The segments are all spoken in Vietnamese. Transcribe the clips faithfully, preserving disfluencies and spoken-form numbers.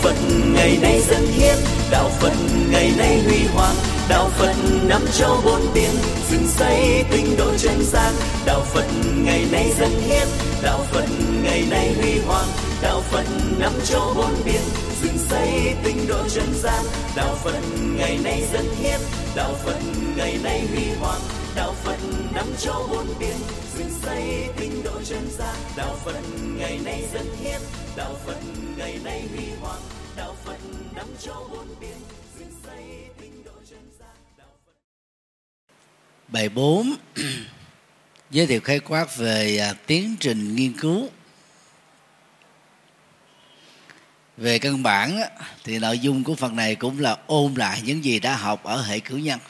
Phật ngày nay dân hiến, đạo Phật ngày nay huy hoàng, đạo Phật năm châu bốn biển, dựng xây tinh độ chân gian. Đạo Phật ngày nay dân hiến, đạo Phật ngày nay huy hoàng, đạo Phật năm châu bốn biển, dựng xây tinh độ chân gian. Đạo Phật ngày nay dân hiến, đạo Phật ngày nay huy hoàng, đạo Phật năm châu bốn biển, dựng xây tinh độ chân gian. Đạo Phật ngày nay dân hiến, đạo Phật ngày nay huy hoàng, đạo Phật năm châu bốn biển, dựng xây tinh độ chân gian. Bài bốn giới thiệu khái quát về à, tiến trình nghiên cứu. Về căn bản á, thì nội dung của phần này cũng là ôn lại những gì đã học ở hệ cử nhân,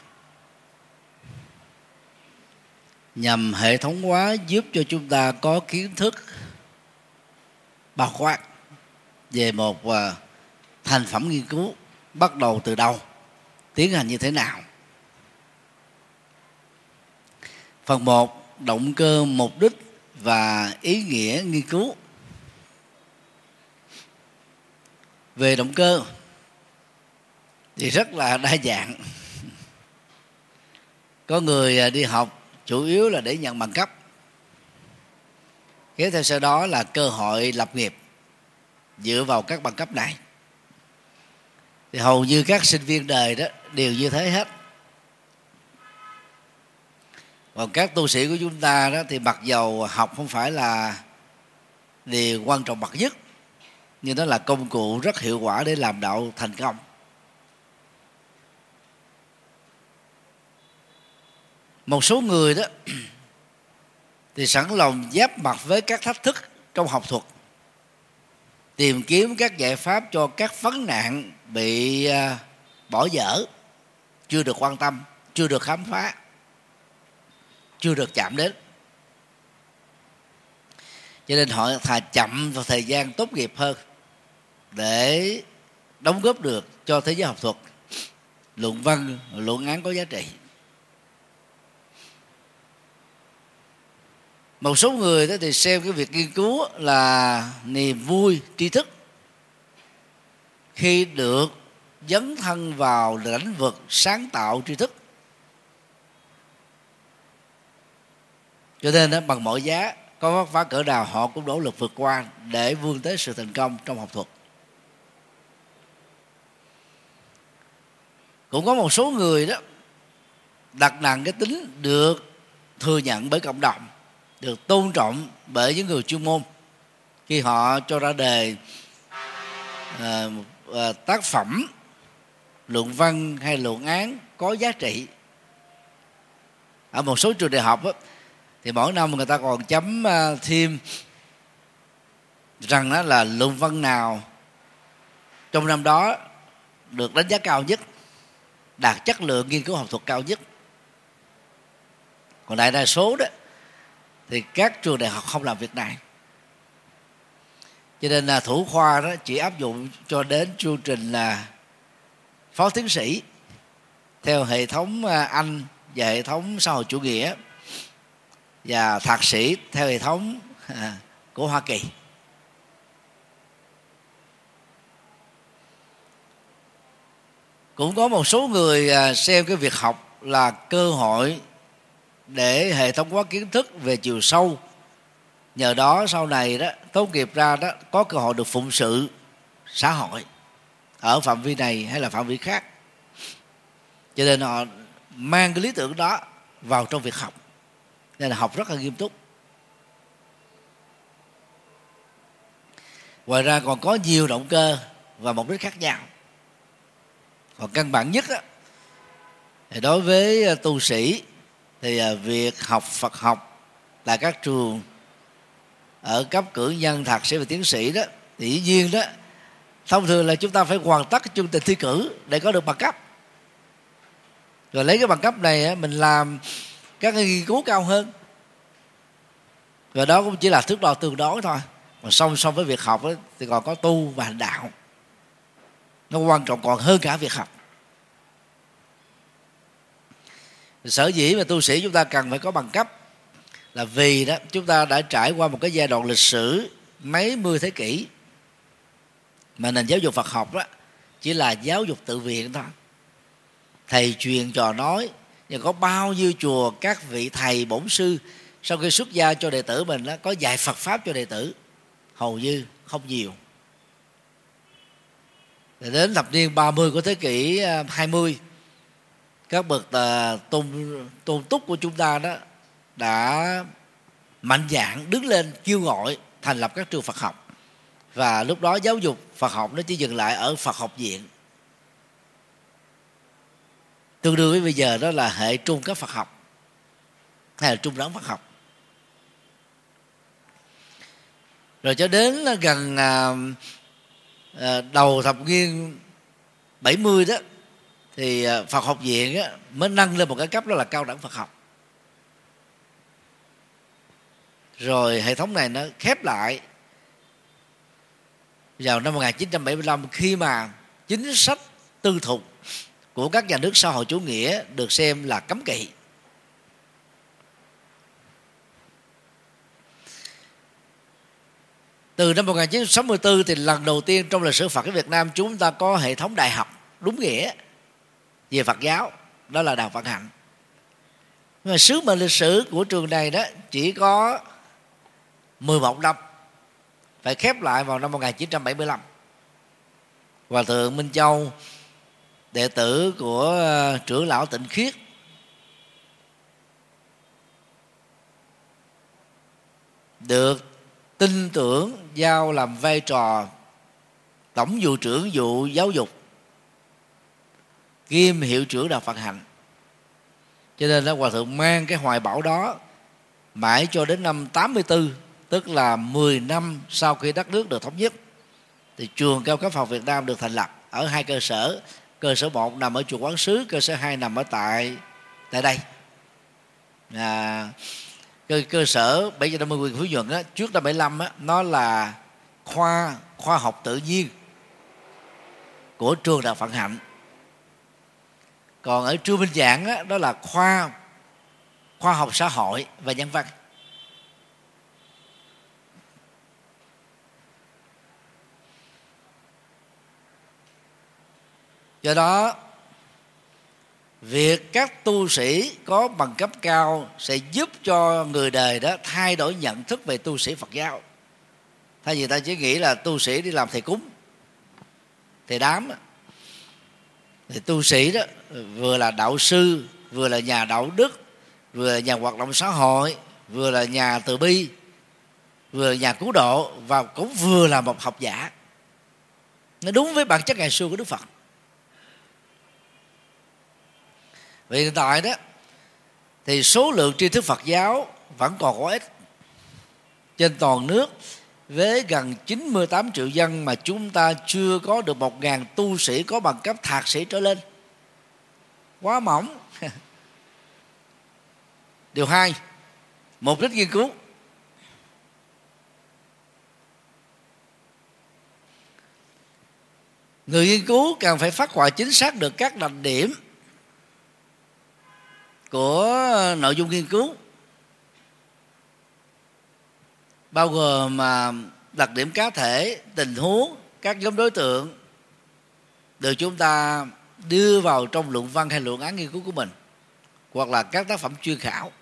nhằm hệ thống hóa giúp cho chúng ta có kiến thức bao quát về một uh, thành phẩm nghiên cứu bắt đầu từ đâu, tiến hành như thế nào. Phần một, động cơ, mục đích và ý nghĩa nghiên cứu. Về động cơ thì rất là đa dạng. Có người đi học chủ yếu là để nhận bằng cấp, kế theo sau đó là cơ hội lập nghiệp dựa vào các bằng cấp này. Thì hầu như các sinh viên đời đó đều như thế hết. Còn các tu sĩ của chúng ta đó thì mặc dầu học không phải là điều quan trọng bậc nhất, nhưng đó là công cụ rất hiệu quả để làm đạo thành công. Một số người đó thì sẵn lòng giáp mặt với các thách thức trong học thuật, tìm kiếm các giải pháp cho các vấn nạn bị bỏ dở, chưa được quan tâm, chưa được khám phá, chưa được chạm đến. Cho nên họ thà chậm vào thời gian tốt nghiệp hơn để đóng góp được cho thế giới học thuật, luận văn, luận án có giá trị. Một số người đó thì xem cái việc nghiên cứu là niềm vui tri thức khi được dấn thân vào lĩnh vực sáng tạo tri thức. Cho nên đó, bằng mọi giá, có vất vả cỡ nào họ cũng nỗ lực vượt qua để vươn tới sự thành công trong học thuật. Cũng có một số người đó đặt nặng cái tính được thừa nhận bởi cộng đồng, được tôn trọng bởi những người chuyên môn khi họ cho ra đề à, à, tác phẩm, luận văn hay luận án có giá trị. Ở một số trường đại học đó, thì mỗi năm người ta còn chấm uh, thêm rằng đó là luận văn nào trong năm đó được đánh giá cao nhất, đạt chất lượng nghiên cứu học thuật cao nhất. Còn đại đa số đó thì các trường đại học không làm việc này. Cho nên là thủ khoa đó chỉ áp dụng cho đến chương trình là phó tiến sĩ theo hệ thống Anh và hệ thống xã hội chủ nghĩa, và thạc sĩ theo hệ thống à, của Hoa Kỳ. Cũng có một số người à, xem cái việc học là cơ hội để hệ thống hóa kiến thức về chiều sâu, nhờ đó sau này đó tốt nghiệp ra đó có cơ hội được phụng sự xã hội ở phạm vi này hay là phạm vi khác. Cho nên họ mang cái lý tưởng đó vào trong việc học, nên là học rất là nghiêm túc. Ngoài ra còn có nhiều động cơ và mục đích khác nhau. Còn căn bản nhất á, thì đối với tu sĩ thì việc học Phật học tại các trường ở cấp cử nhân, thạc sĩ và tiến sĩ đó, thì dĩ nhiên đó thông thường là chúng ta phải hoàn tất cái chương trình thi cử để có được bằng cấp. Rồi lấy cái bằng cấp này mình làm các cái nghiên cứu cao hơn. Và đó cũng chỉ là thước đo tương đối thôi. Còn song song với việc học ấy, thì còn có tu và hành đạo. Nó quan trọng còn hơn cả việc học. Sở dĩ mà tu sĩ chúng ta cần phải có bằng cấp là vì đó chúng ta đã trải qua một cái giai đoạn lịch sử mấy mươi thế kỷ Mà nền giáo dục Phật học đó chỉ là giáo dục tự viện thôi, thầy truyền trò nói. Nhưng có bao nhiêu chùa các vị thầy bổn sư sau khi xuất gia cho đệ tử mình đó, có dạy Phật pháp cho đệ tử? Hầu như không nhiều. Đến thập niên ba mươi của thế kỷ hai mươi, các bậc tôn tôn túc của chúng ta đó đã mạnh dạn đứng lên kêu gọi thành lập các trường Phật học. Và lúc đó giáo dục Phật học nó chỉ dừng lại ở Phật học viện, tương đương với bây giờ đó là hệ trung cấp Phật học hay là trung đẳng Phật học. Rồi cho đến gần à, à, đầu thập niên bảy mươi đó thì Phật học viện á, mới nâng lên một cái cấp, đó là cao đẳng Phật học. Rồi hệ thống này nó khép lại vào năm một nghìn chín trăm bảy mươi lăm, khi mà chính sách tư thục của các nhà nước xã hội chủ nghĩa được xem là cấm kỵ. Từ năm một nghìn chín trăm sáu mươi tư thì lần đầu tiên trong lịch sử Phật ở Việt Nam chúng ta có hệ thống đại học đúng nghĩa về Phật giáo, đó là Đại học Vạn Hạnh. Nhưng mà sứ mệnh lịch sử của trường này đó chỉ có mười một năm, phải khép lại vào năm một nghìn chín trăm bảy mươi lăm. Hòa thượng Minh Châu, đệ tử của trưởng lão Tịnh Khiết, được tin tưởng giao làm vai trò tổng vụ trưởng vụ giáo dục kiêm hiệu trưởng Đại học Phật Hạnh. Cho nên là Hòa thượng mang cái hoài bão đó mãi cho đến năm tám mươi tư, tức là mười năm sau khi đất nước được thống nhất, thì trường cao cấp Phật Việt Nam được thành lập ở hai cơ sở. Cơ sở một nằm ở chùa Quán Sứ, cơ sở hai nằm ở tại tại đây. À, cơ, cơ sở bảy trăm năm mươi Quyền Phú Nhuận á, trước năm bảy mươi lăm á, nó là khoa khoa học tự nhiên của trường Đại học Phật Hạnh. Còn ở Trương Minh Giảng á, đó là khoa khoa học xã hội và nhân văn. Do đó việc các tu sĩ có bằng cấp cao sẽ giúp cho người đời đó thay đổi nhận thức về tu sĩ Phật giáo. Thay vì ta chỉ nghĩ là tu sĩ đi làm thầy cúng, thầy đám, thì tu sĩ đó vừa là đạo sư, vừa là nhà đạo đức, vừa là nhà hoạt động xã hội, vừa là nhà từ bi, vừa là nhà cứu độ, và cũng vừa là một học giả. Nó đúng với bản chất ngày xưa của Đức Phật. Vì hiện tại đó thì số lượng tri thức Phật giáo vẫn còn có ít. Trên toàn nước với gần chín mươi tám triệu dân mà chúng ta chưa có được một nghìn tu sĩ có bằng cấp thạc sĩ trở lên. Quá mỏng. Điều hai, mục đích nghiên cứu. Người nghiên cứu cần phải phát họa chính xác được các đặc điểm của nội dung nghiên cứu, bao gồm mà đặc điểm cá thể, tình huống, các nhóm đối tượng được chúng ta đưa vào trong luận văn hay luận án nghiên cứu của mình, hoặc là các tác phẩm chuyên khảo.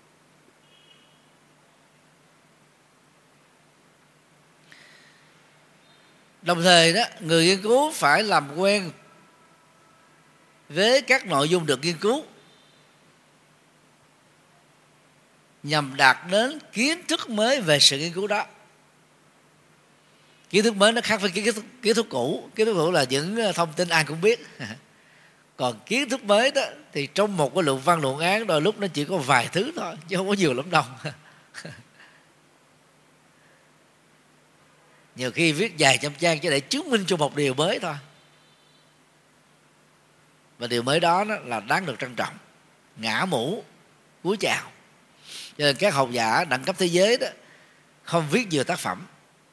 Đồng thời đó, người nghiên cứu phải làm quen với các nội dung được nghiên cứu nhằm đạt đến kiến thức mới về sự nghiên cứu đó. Kiến thức mới nó khác với kiến thức, kiến thức cũ. Kiến thức cũ là những thông tin ai cũng biết. Còn kiến thức mới đó thì trong một cái luận văn luận án đôi lúc nó chỉ có vài thứ thôi, chứ không có nhiều lắm đâu. Nhiều khi viết vài trăm trang chỉ để chứng minh cho một điều mới thôi. Và điều mới đó, đó là đáng được trân trọng, ngã mũ, cúi chào. Cho nên các học giả đẳng cấp thế giới đó không viết nhiều tác phẩm.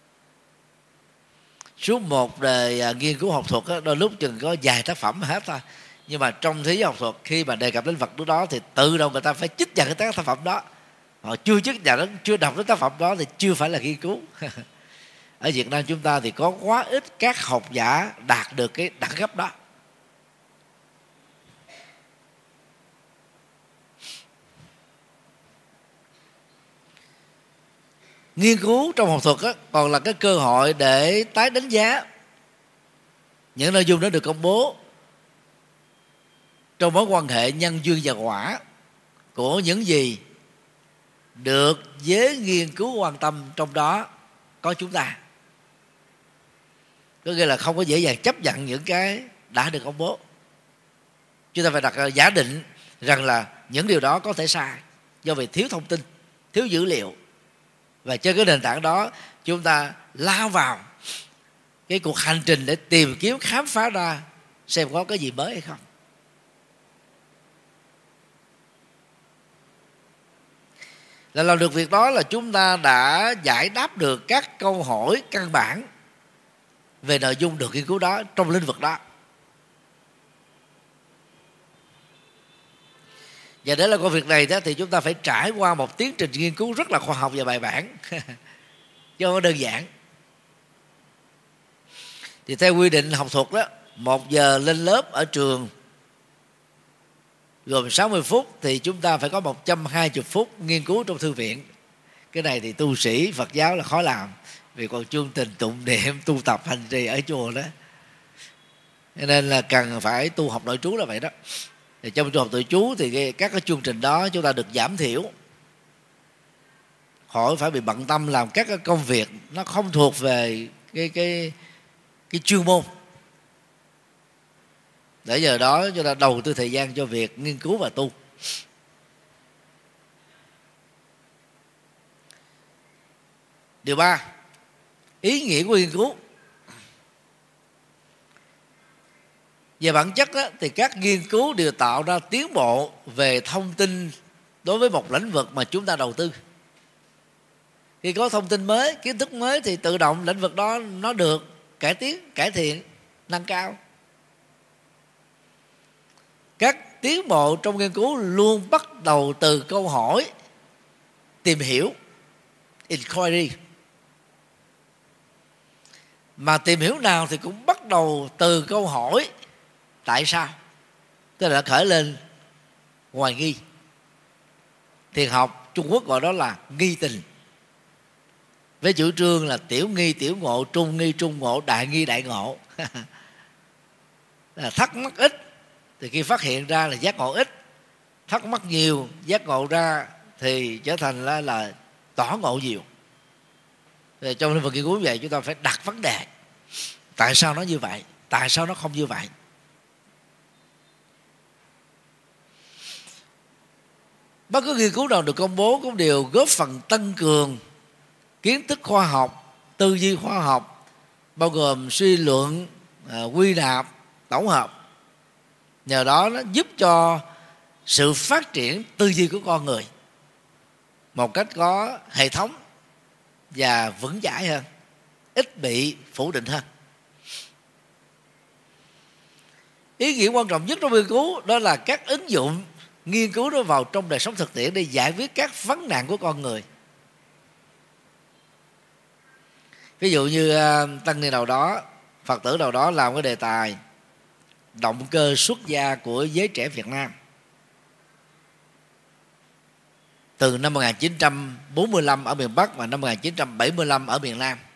Suốt một đời nghiên cứu học thuật đó, đôi lúc chừng có vài tác phẩm hết thôi. Nhưng mà trong thế giới học thuật, khi mà đề cập đến vật đó thì tự động người ta phải chấp nhận cái tác phẩm đó. Họ chưa chấp nhận, chưa đọc đến tác phẩm đó thì chưa phải là nghiên cứu. ở Việt Nam chúng ta thì có quá ít các học giả đạt được cái đẳng cấp đó. Nghiên cứu trong học thuật á, còn là cái cơ hội để tái đánh giá những nội dung đã được công bố trong mối quan hệ nhân duyên và quả của những gì được giới nghiên cứu quan tâm, trong đó có chúng ta. Có nghĩa là không có dễ dàng chấp nhận những cái đã được công bố. Chúng ta phải đặt giả định rằng là những điều đó có thể sai do vì thiếu thông tin, thiếu dữ liệu. Và trên cái nền tảng đó chúng ta lao vào cái cuộc hành trình để tìm kiếm khám phá ra xem có cái gì mới hay không. Là làm được việc đó là chúng ta đã giải đáp được các câu hỏi căn bản về nội dung được nghiên cứu đó trong lĩnh vực đó. Và để làm công việc này đó, thì chúng ta phải trải qua một tiến trình nghiên cứu rất là khoa học và bài bản chứ không có đơn giản. Thì theo quy định học thuật đó, một giờ lên lớp ở trường gồm sáu mươi phút thì chúng ta phải có một trăm hai mươi phút nghiên cứu trong thư viện. Cái này thì tu sĩ Phật giáo là khó làm, vì còn chương trình tụng niệm, tu tập hành trì ở chùa đó, cho nên là cần phải tu học nội trú là vậy đó. Thì trong tu học nội trú thì các cái chương trình đó chúng ta được giảm thiểu, khỏi phải bị bận tâm làm các cái công việc nó không thuộc về cái cái cái chuyên môn. Để giờ đó chúng ta đầu tư thời gian cho việc nghiên cứu và tu. Điều ba, ý nghĩa của nghiên cứu. Về bản chất đó, thì các nghiên cứu đều tạo ra tiến bộ về thông tin đối với một lĩnh vực mà chúng ta đầu tư. Khi có thông tin mới, kiến thức mới thì tự động lĩnh vực đó nó được cải tiến, cải thiện, nâng cao. Các tiến bộ trong nghiên cứu luôn bắt đầu từ câu hỏi tìm hiểu, inquiry. Mà tìm hiểu nào thì cũng bắt đầu từ câu hỏi tại sao, tức là khởi lên hoài nghi. Thiền học Trung Quốc gọi đó là nghi tình, với chủ trương là tiểu nghi tiểu ngộ, trung nghi trung ngộ, đại nghi đại ngộ. Là thắc mắc ít thì khi phát hiện ra là giác ngộ ít, thắc mắc nhiều, giác ngộ ra thì trở thành là, là tỏ ngộ nhiều. Thì trong lĩnh vực nghiên cứu vậy chúng ta phải đặt vấn đề: tại sao nó như vậy, tại sao nó không như vậy. Bất cứ nghiên cứu nào được công bố cũng đều góp phần tăng cường kiến thức khoa học, tư duy khoa học, bao gồm suy luận, quy nạp, tổng hợp. Nhờ đó nó giúp cho sự phát triển tư duy của con người một cách có hệ thống và vững chãi hơn, ít bị phủ định hơn. Ý nghĩa quan trọng nhất trong nghiên cứu đó là các ứng dụng nghiên cứu đó vào trong đời sống thực tiễn để giải quyết các vấn nạn của con người. Ví dụ như tăng ni nào đó, Phật tử nào đó làm cái đề tài động cơ xuất gia của giới trẻ Việt Nam từ năm một nghìn chín trăm bốn mươi lăm ở miền Bắc và năm một nghìn chín trăm bảy mươi lăm ở miền Nam.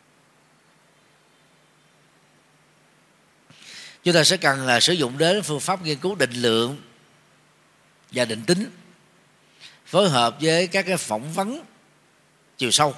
Chúng ta sẽ cần là sử dụng đến phương pháp nghiên cứu định lượng và định tính, phối hợp với các cái phỏng vấn chiều sâu,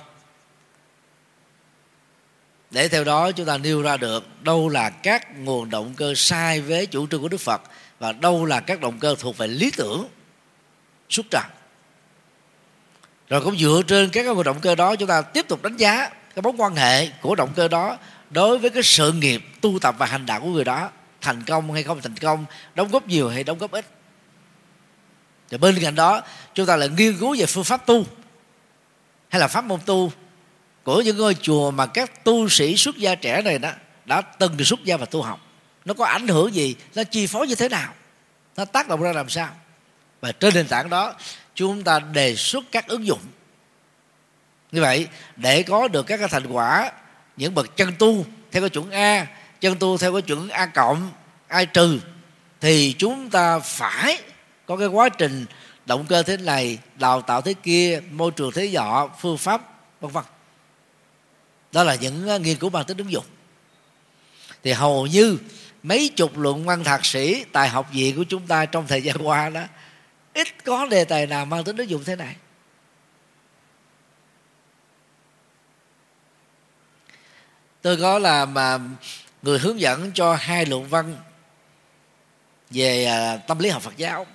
để theo đó chúng ta nêu ra được đâu là các nguồn động cơ sai với chủ trương của Đức Phật và đâu là các động cơ thuộc về lý tưởng xuất trần. Rồi cũng dựa trên các nguồn động cơ đó, chúng ta tiếp tục đánh giá cái mối quan hệ của động cơ đó đối với cái sự nghiệp tu tập và hành đạo của người đó, thành công hay không thành công, đóng góp nhiều hay đóng góp ít. Và bên cạnh đó chúng ta lại nghiên cứu về phương pháp tu hay là pháp môn tu của những ngôi chùa mà các tu sĩ xuất gia trẻ này đó đã từng được xuất gia và tu học. Nó có ảnh hưởng gì, nó chi phối như thế nào, nó tác động ra làm sao. Và trên nền tảng đó chúng ta đề xuất các ứng dụng. Như vậy để có được các cái thành quả những bậc chân tu theo cái chuẩn A, chân tu theo cái chuẩn A cộng, A trừ, thì chúng ta phải có cái quá trình động cơ thế này, đào tạo thế kia, môi trường thế dọ, phương pháp vân vân. Đó là những nghiên cứu mang tính ứng dụng. Thì hầu như mấy chục luận văn thạc sĩ tại học viện của chúng ta trong thời gian qua đó, ít có đề tài nào mang tính ứng dụng thế này. Tôi có làm người hướng dẫn cho hai luận văn về tâm lý học Phật giáo.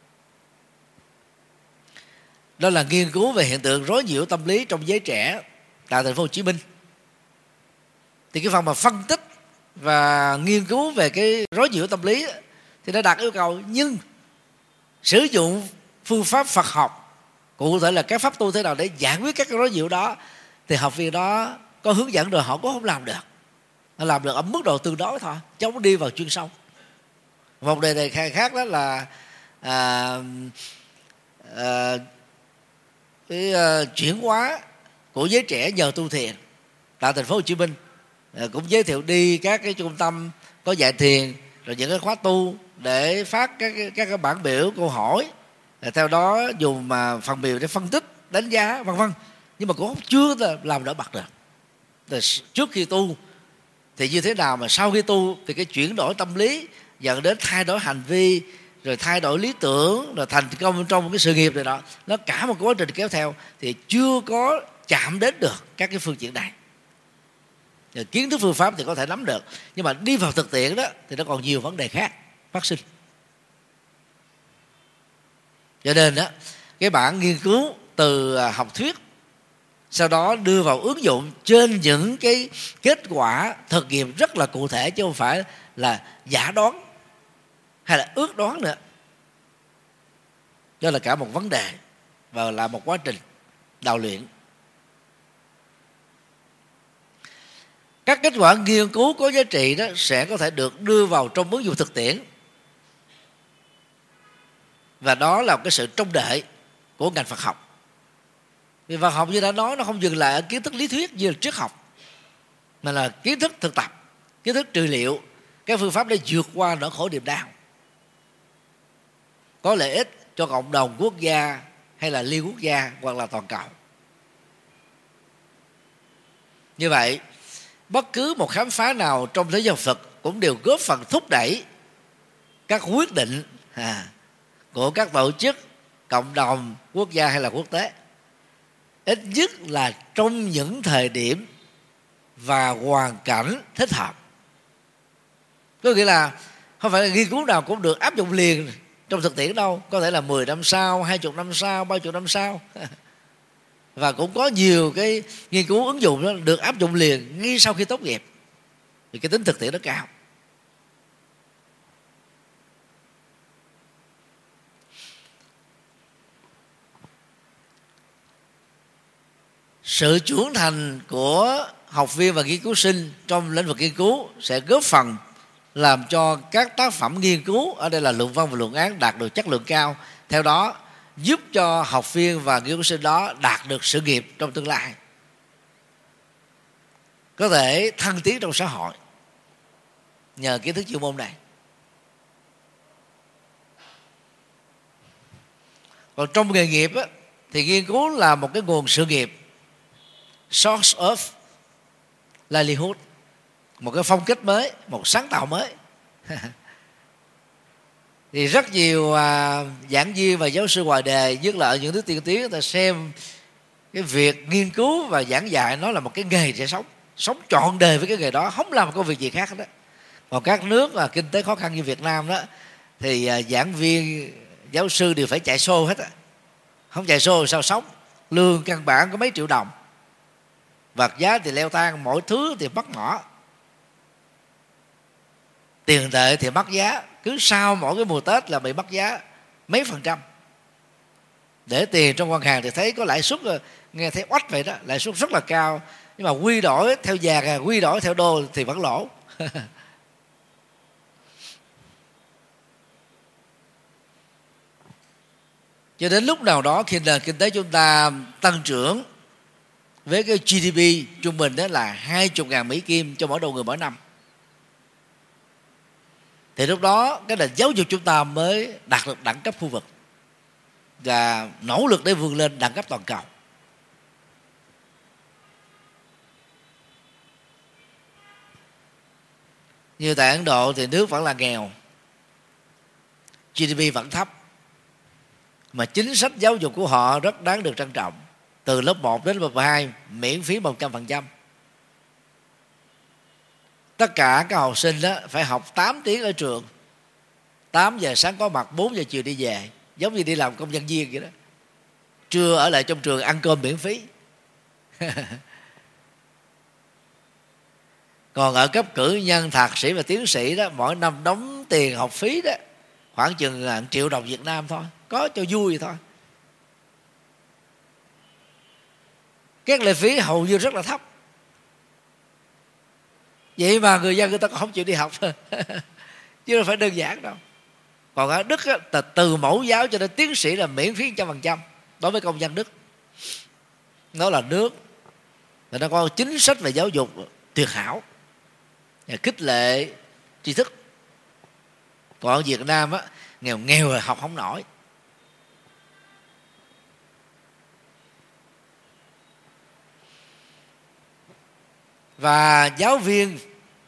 Đó là nghiên cứu về hiện tượng rối nhiễu tâm lý trong giới trẻ tại thành phố Hồ Chí Minh. Thì cái phần mà phân tích và nghiên cứu về cái rối nhiễu tâm lý thì nó đạt yêu cầu, nhưng sử dụng phương pháp Phật học, cụ thể là các pháp tu thế nào để giải quyết các cái rối nhiễu đó, thì học viên đó có hướng dẫn rồi họ cũng không làm được. Họ làm được ở mức độ tương đối thôi, chứ không đi vào chuyên sâu. Một đề tài khác đó là à, à, cái uh, chuyển hóa của giới trẻ nhờ tu thiền tại thành phố Hồ Chí Minh. À, cũng giới thiệu đi các cái trung tâm có dạy thiền, rồi những cái khóa tu để phát các các cái bản biểu câu hỏi, rồi theo đó dùng mà phần biểu để phân tích, đánh giá vân vân. Nhưng mà cũng chưa làm nổi bật được. Rồi trước khi tu thì như thế nào, mà sau khi tu thì cái chuyển đổi tâm lý dẫn đến thay đổi hành vi, rồi thay đổi lý tưởng, rồi thành công trong một cái sự nghiệp này đó, nó cả một quá trình kéo theo, thì chưa có chạm đến được các cái phương diện này. Rồi kiến thức phương pháp thì có thể nắm được, nhưng mà đi vào thực tiễn đó thì nó còn nhiều vấn đề khác phát sinh. Cho nên đó, cái bản nghiên cứu từ học thuyết sau đó đưa vào ứng dụng trên những cái kết quả thực nghiệm rất là cụ thể, chứ không phải là giả đoán hay là ước đoán nữa. Đó là cả một vấn đề và là một quá trình đào luyện. Các kết quả nghiên cứu có giá trị đó sẽ có thể được đưa vào trong ứng dụng thực tiễn, và đó là một cái sự trông đợi của ngành Phật học. Vì Phật học như đã nói, nó không dừng lại ở kiến thức lý thuyết như là triết học, mà là kiến thức thực tập, kiến thức trị liệu, các phương pháp để vượt qua nỗi khổ niềm đau, có lợi ích cho cộng đồng quốc gia hay là liên quốc gia hoặc là toàn cầu. Như vậy, bất cứ một khám phá nào trong thế giới Phật cũng đều góp phần thúc đẩy các quyết định à, của các tổ chức, cộng đồng, quốc gia hay là quốc tế, ít nhất là trong những thời điểm và hoàn cảnh thích hợp. Có nghĩa là không phải là nghiên cứu nào cũng được áp dụng liền trong thực tiễn đâu. Có thể là mười năm sau, hai mươi năm sau, ba mươi năm sau. Và cũng có nhiều cái nghiên cứu ứng dụng đó được áp dụng liền ngay sau khi tốt nghiệp, vì cái tính thực tiễn nó cao. Sự trưởng thành của học viên và nghiên cứu sinh trong lĩnh vực nghiên cứu sẽ góp phần làm cho các tác phẩm nghiên cứu, ở đây là luận văn và luận án, đạt được chất lượng cao. Theo đó giúp cho học viên và nghiên cứu sinh đó đạt được sự nghiệp trong tương lai, có thể thăng tiến trong xã hội nhờ kiến thức chuyên môn này. Còn trong nghề nghiệp á, thì nghiên cứu là một cái nguồn sự nghiệp, source of livelihood, một cái phong cách mới, một sáng tạo mới. Thì rất nhiều à, giảng viên và giáo sư ngoài đề, nhất là ở những nước tiên tiến, người ta xem cái việc nghiên cứu và giảng dạy nó là một cái nghề để sống, sống trọn đời với cái nghề đó, không làm một công việc gì khác đó. Còn các nước à, kinh tế khó khăn như Việt Nam đó, thì à, giảng viên, giáo sư đều phải chạy show hết á. Không chạy show sao sống? Lương căn bản có mấy triệu đồng, vật giá thì leo thang, mỗi thứ thì mắc mỏ, tiền tệ thì mắc giá. Cứ sau mỗi cái mùa Tết là bị mắc giá mấy phần trăm. Để tiền trong ngân hàng thì thấy có lãi suất, nghe thấy oách vậy đó, lãi suất rất là cao, nhưng mà quy đổi theo vàng, quy đổi theo đô thì vẫn lỗ. Cho đến lúc nào đó khi nền kinh tế chúng ta tăng trưởng với cái giê đê pê trung bình đó là hai mươi ngàn Mỹ Kim cho mỗi đầu người mỗi năm. Thì lúc đó cái nền giáo dục chúng ta mới đạt được đẳng cấp khu vực và nỗ lực để vươn lên đẳng cấp toàn cầu. Như tại Ấn Độ thì nước vẫn là nghèo, giê đê pê vẫn thấp, mà chính sách giáo dục của họ rất đáng được trân trọng. Từ lớp một đến lớp hai miễn phí một trăm phần trăm. Tất cả các học sinh đó phải học tám tiếng ở trường, tám giờ sáng có mặt, bốn giờ chiều đi về, giống như đi làm công nhân viên vậy đó. Trưa ở lại trong trường ăn cơm miễn phí. Còn ở cấp cử nhân, thạc sĩ và tiến sĩ đó, mỗi năm đóng tiền học phí đó khoảng chừng một triệu đồng Việt Nam thôi, có cho vui thôi. Các lệ phí hầu như rất là thấp. Vậy mà người dân người ta còn không chịu đi học. Chứ không phải đơn giản đâu. Còn ở Đức á, từ mẫu giáo cho đến tiến sĩ là miễn phí một trăm phần trăm đối với công dân Đức. Đó là nước người ta có chính sách về giáo dục tuyệt hảo, khích lệ tri thức. Còn ở Việt Nam á, nghèo nghèo rồi học không nổi. Và giáo viên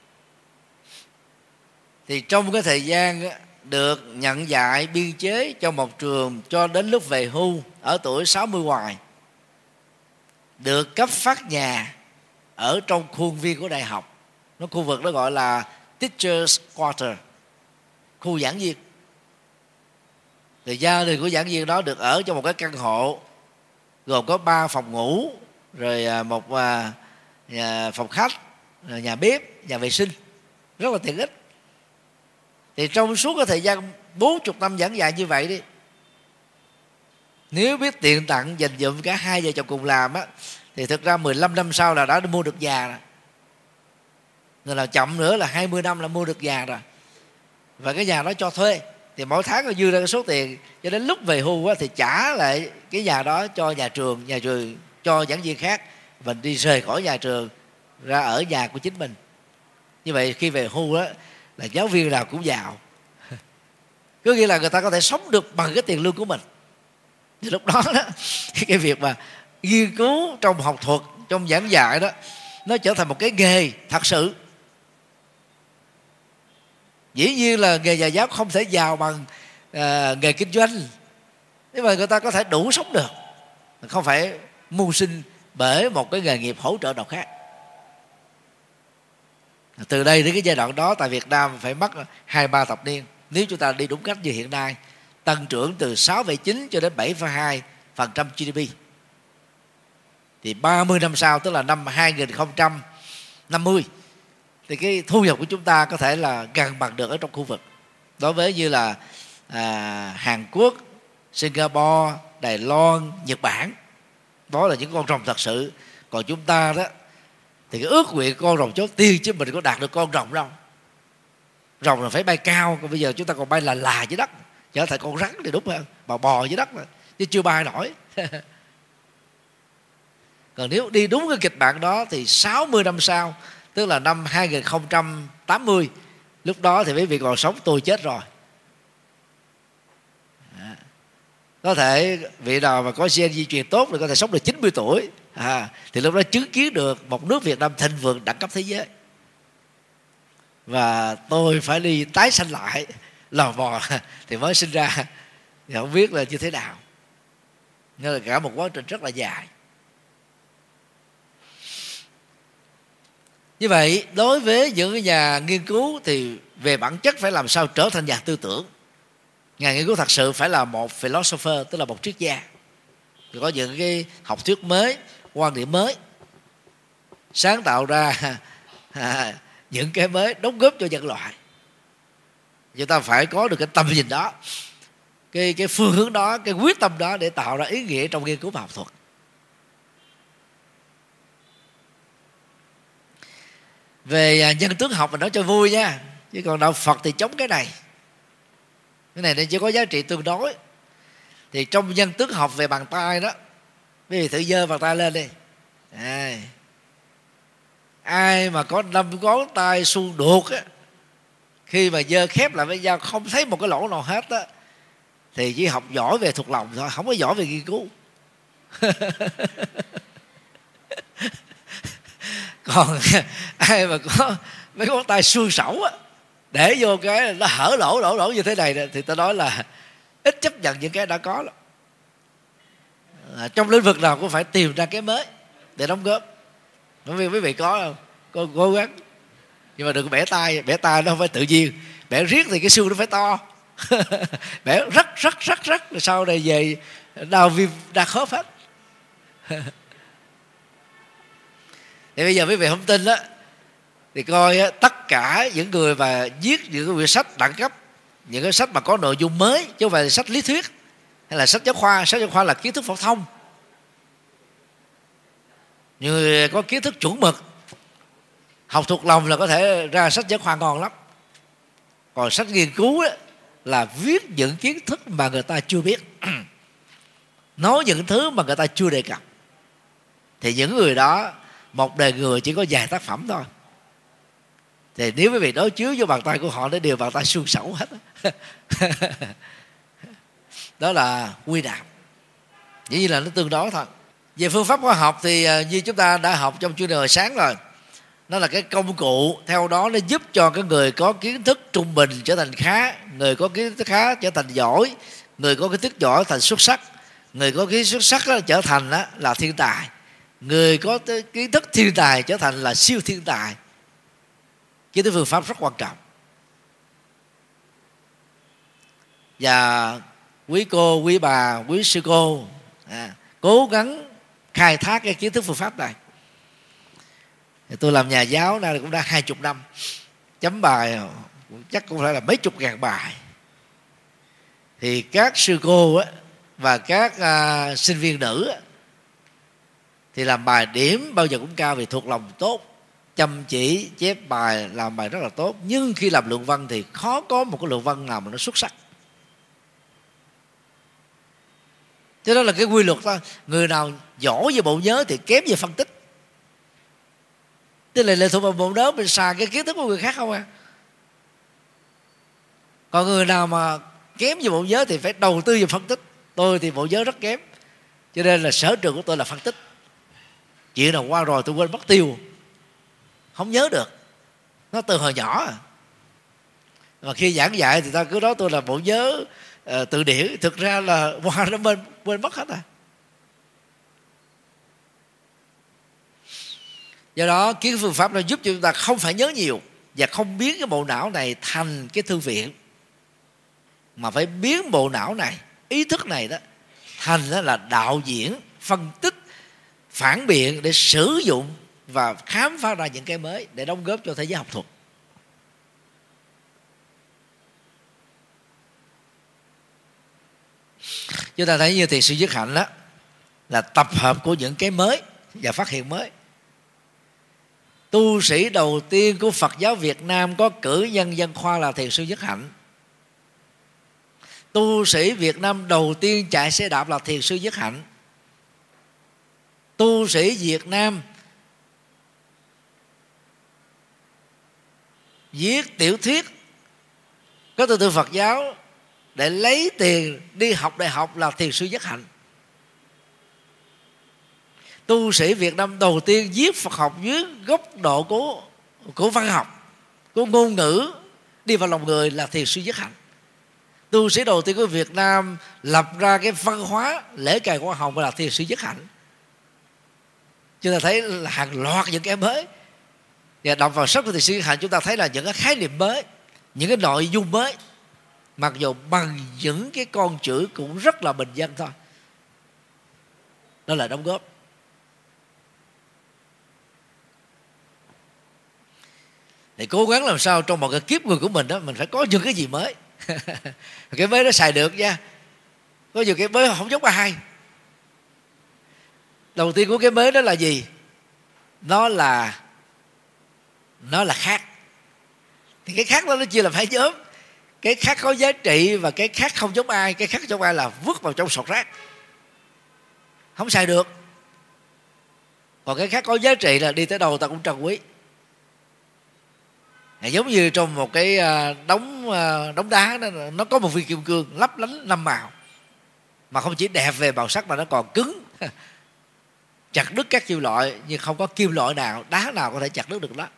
thì trong cái thời gian được nhận dạy biên chế trong một trường cho đến lúc về hưu ở tuổi sáu mươi hoài, được cấp phát nhà ở trong khuôn viên của đại học. Nó khu vực đó gọi là Teachers Quarter, khu giảng viên. Thì gia đình của giảng viên đó được ở trong một cái căn hộ gồm có ba phòng ngủ, rồi một nhà phòng khách, rồi nhà bếp, nhà vệ sinh, rất là tiện ích. Thì trong suốt cái thời gian bốn mươi năm giảng dạy như vậy đi, nếu biết tiền tặng dành dụm cả hai vợ chồng cùng làm á, thì thực ra mười lăm năm sau là đã mua được nhà rồi. Người nào chậm nữa là hai mươi năm là mua được nhà rồi. Và cái nhà đó cho thuê, thì mỗi tháng nó dư ra cái số tiền, cho đến lúc về hưu á, thì trả lại cái nhà đó cho nhà trường, nhà trường cho giảng viên khác, và đi rời khỏi nhà trường ra ở nhà của chính mình. Như vậy khi về hưu đó là giáo viên nào cũng giàu. Có nghĩa là người ta có thể sống được bằng cái tiền lương của mình. Thì lúc đó, đó cái việc mà nghiên cứu trong học thuật, trong giảng dạy đó, nó trở thành một cái nghề thật sự. Dĩ nhiên là nghề nhà giáo không thể giàu bằng à, nghề kinh doanh, nhưng mà người ta có thể đủ sống được, không phải mưu sinh bởi một cái nghề nghiệp hỗ trợ nào khác. Từ đây đến cái giai đoạn đó tại Việt Nam phải mất hai ba thập niên nếu chúng ta đi đúng cách như hiện nay, tăng trưởng từ sáu phẩy chín cho đến bảy phẩy hai phần trăm giê đê pê. Thì ba mươi năm sau, tức là năm hai nghìn không trăm năm mươi, thì cái thu nhập của chúng ta có thể là gần bằng được ở trong khu vực. Đối với như là à, Hàn Quốc, Singapore, Đài Loan, Nhật Bản, đó là những con rồng thật sự. Còn chúng ta đó thì cái ước nguyện con rồng chốt tiên, chứ mình có đạt được con rồng đâu. Rồng là phải bay cao, còn bây giờ chúng ta còn bay là là dưới đất, trở thành con rắn thì đúng hơn, bò bò dưới đất mà, chứ chưa bay nổi. Còn nếu đi đúng cái kịch bản đó thì sáu mươi năm sau, tức là năm hai nghìn không trăm tám mươi, lúc đó thì mấy vị còn sống, tôi chết rồi. À, có thể vị nào mà có gen di truyền tốt thì có thể sống được chín mươi tuổi. À, thì lúc đó chứng kiến được một nước Việt Nam thịnh vượng đẳng cấp thế giới. Và tôi phải đi tái sanh lại, lò mò thì mới sinh ra, thì không biết là như thế nào. Nên là cả một quá trình rất là dài. Như vậy đối với những nhà nghiên cứu thì về bản chất phải làm sao trở thành nhà tư tưởng. Nhà nghiên cứu thật sự phải là một philosopher, tức là một triết gia, thì có những cái học thuyết mới, quan điểm mới, sáng tạo ra à, những cái mới đóng góp cho nhân loại. Chúng ta phải có được cái tầm nhìn đó, cái, cái phương hướng đó, cái quyết tâm đó để tạo ra ý nghĩa trong nghiên cứu và học thuật. Về nhân tướng học mình nói cho vui nha, chứ còn đạo Phật thì chống cái này. Cái này nên chỉ có giá trị tương đối. Thì trong nhân tướng học về bàn tay đó, quý vị thử giơ bàn tay lên đi, À, ai mà có năm ngón tay suông đuột á, khi mà giơ khép lại với nhau không thấy một cái lỗ nào hết á, thì chỉ học giỏi về thuộc lòng thôi, không có giỏi về nghiên cứu. Còn ai mà có mấy ngón tay suông sẩu á, để vô cái nó hở lỗ lỗ lỗ như thế này, thì ta nói là ít chấp nhận những cái đã có lắm. À, trong lĩnh vực nào cũng phải tìm ra cái mới để đóng góp. Bởi vì quý vị có không? Có cố gắng, nhưng mà đừng bẻ tay. Bẻ tay nó không phải tự nhiên. Bẻ riết thì cái xương nó phải to. Bẻ rắc rắc rắc rắc rồi sau này về đau viêm đa khớp hết. Thì bây giờ quý vị không tin đó, thì coi á, tất cả những người mà viết những cái quyển sách đẳng cấp, những cái sách mà có nội dung mới, chứ không phải là sách lý thuyết hay là sách giáo khoa. Sách giáo khoa là kiến thức phổ thông, người có kiến thức chuẩn mực, học thuộc lòng là có thể ra sách giáo khoa ngon lắm. Còn sách nghiên cứu đó, là viết những kiến thức mà người ta chưa biết, nói những thứ mà người ta chưa đề cập. Thì những người đó một đời người chỉ có vài tác phẩm thôi. Thì nếu quý vị đối chiếu với bàn tay của họ, nó đều bàn tay suôn sẩu hết. Đó là quy nạp, dĩ nhiên là nó tương đối thôi. Về phương pháp khoa học thì như chúng ta đã học trong chuyên đề hồi sáng rồi, nó là cái công cụ, theo đó nó giúp cho cái người có kiến thức trung bình trở thành khá, người có kiến thức khá trở thành giỏi, người có kiến thức giỏi thành xuất sắc, người có kiến thức xuất sắc đó, trở thành đó là thiên tài, người có kiến thức thiên tài trở thành là siêu thiên tài. Kiến thức phương pháp rất quan trọng. Và quý cô, quý bà, quý sư cô à, cố gắng khai thác cái kiến thức phương pháp này. Thì tôi làm nhà giáo này cũng đã hai chục năm, chấm bài chắc cũng phải là mấy chục ngàn bài. Thì các sư cô á, và các à, sinh viên nữ á, thì làm bài điểm bao giờ cũng cao vì thuộc lòng tốt, chăm chỉ chép bài, làm bài rất là tốt. Nhưng khi làm luận văn thì khó có một cái luận văn nào mà nó xuất sắc. Thế đó là cái quy luật thôi. Người nào giỏi về bộ nhớ thì kém về phân tích. Tức là lệ thuộc vào bộ nhớ, mình xài cái kiến thức của người khác không à. Còn người nào mà kém về bộ nhớ thì phải đầu tư vào phân tích. Tôi thì bộ nhớ rất kém, cho nên là sở trường của tôi là phân tích. Chuyện nào qua rồi tôi quên mất tiêu, không nhớ được, nó từ hồi nhỏ à. Mà khi giảng dạy thì ta cứ nói tôi là bộ nhớ uh, từ điển, thực ra là qua nó quên, quên mất hết à. Do đó kiến phương pháp nó giúp cho chúng ta không phải nhớ nhiều, và không biến cái bộ não này thành cái thư viện, mà phải biến bộ não này, ý thức này đó, thành đó là đạo diễn, phân tích, phản biện để sử dụng và khám phá ra những cái mới để đóng góp cho thế giới học thuật. Chúng ta thấy như thiền sư Nhất Hạnh đó là tập hợp của những cái mới và phát hiện mới. Tu sĩ đầu tiên của Phật giáo Việt Nam có cử nhân văn khoa là thiền sư Nhất Hạnh. Tu sĩ Việt Nam đầu tiên chạy xe đạp là thiền sư Nhất Hạnh. Tu sĩ Việt Nam viết tiểu thuyết có tư tưởng Phật giáo để lấy tiền đi học đại học là thiền sư Nhất Hạnh. Tu sĩ Việt Nam đầu tiên viết Phật học dưới góc độ của, của văn học, của ngôn ngữ đi vào lòng người là thiền sư Nhất Hạnh. Tu sĩ đầu tiên của Việt Nam lập ra cái văn hóa lễ cày hoa hồng là thiền sư Nhất Hạnh. Chúng ta thấy là hàng loạt những cái mới. Và đọc vào sách của thiền sư Nhất Hạnh, chúng ta thấy là những cái khái niệm mới, những cái nội dung mới, mặc dù bằng những cái con chữ cũng rất là bình dân thôi. Đó là đóng góp. Để cố gắng làm sao trong một cái kiếp người của mình đó, mình phải có những cái gì mới. Cái mới nó xài được nha. Có nhiều cái mới không giống ai. Đầu tiên của cái mới đó là gì? Nó là Nó là khác. Thì cái khác đó nó chia làm hai nhóm. Cái khác có giá trị và cái khác không giống ai. Cái khác giống ai là vứt vào trong sọt rác, không xài được. Còn cái khác có giá trị là đi tới đâu ta cũng trân quý. Giống như trong một cái đống đống đá đó, nó có một viên kim cương lấp lánh năm màu, mà không chỉ đẹp về màu sắc mà nó còn cứng, chặt đứt các kim loại, nhưng không có kim loại nào, đá nào có thể chặt đứt được đó.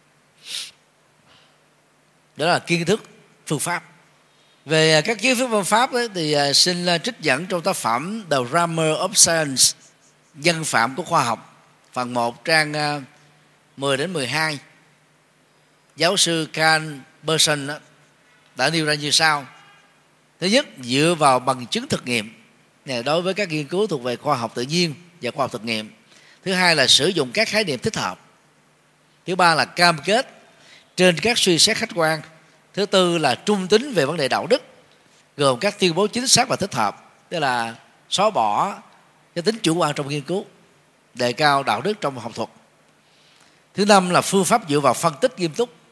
Đó là kiến thức phương pháp. Về các kiến thức phương pháp ấy, thì xin trích dẫn trong tác phẩm The Grammar of Science, dân phạm của khoa học, phần một trang mười đến mười hai. Giáo sư Carl Berson đã nêu ra như sau. Thứ nhất, dựa vào bằng chứng thực nghiệm này đối với các nghiên cứu thuộc về khoa học tự nhiên và khoa học thực nghiệm. Thứ hai là sử dụng các khái niệm thích hợp. Thứ ba là cam kết trên các suy xét khách quan. Thứ tư là trung tín về vấn đề đạo đức, gồm các tuyên bố chính xác và thích hợp, tức là xóa bỏ cái tính chủ quan trong nghiên cứu, đề cao đạo đức trong học thuật. Thứ năm là phương pháp dựa vào phân tích nghiêm túc.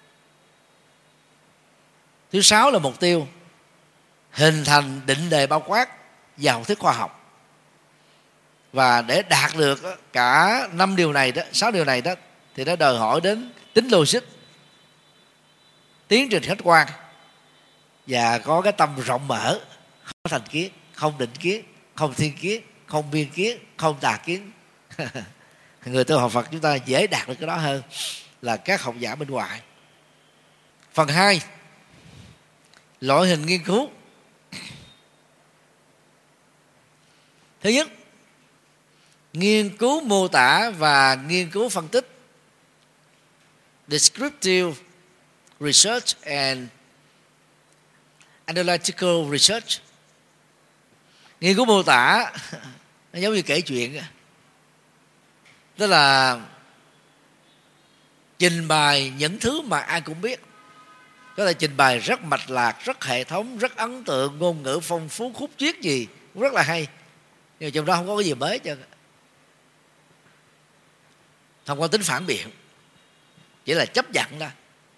Thứ sáu là mục tiêu hình thành định đề bao quát và học thuyết khoa học. Và để đạt được cả năm điều này đó, sáu điều này đó, thì nó đòi hỏi đến tính logic, tiến trình khách quan, và có cái tâm rộng mở, không thành kiến, không định kiến, không thiên kiến, không biên kiến, không tà kiến. Người tu học Phật chúng ta dễ đạt được cái đó hơn là các học giả bên ngoài. Phần hai, loại hình nghiên cứu. Thứ nhất, nghiên cứu mô tả và nghiên cứu phân tích, descriptive research and analytical research. Nghiên cứu mô tả nó giống như kể chuyện, tức là trình bày những thứ mà ai cũng biết, có thể trình bày rất mạch lạc, rất hệ thống, rất ấn tượng, ngôn ngữ phong phú, khúc chiết gì cũng rất là hay, nhưng trong đó không có cái gì mới cho, không có tính phản biện, chỉ là chấp nhận thôi,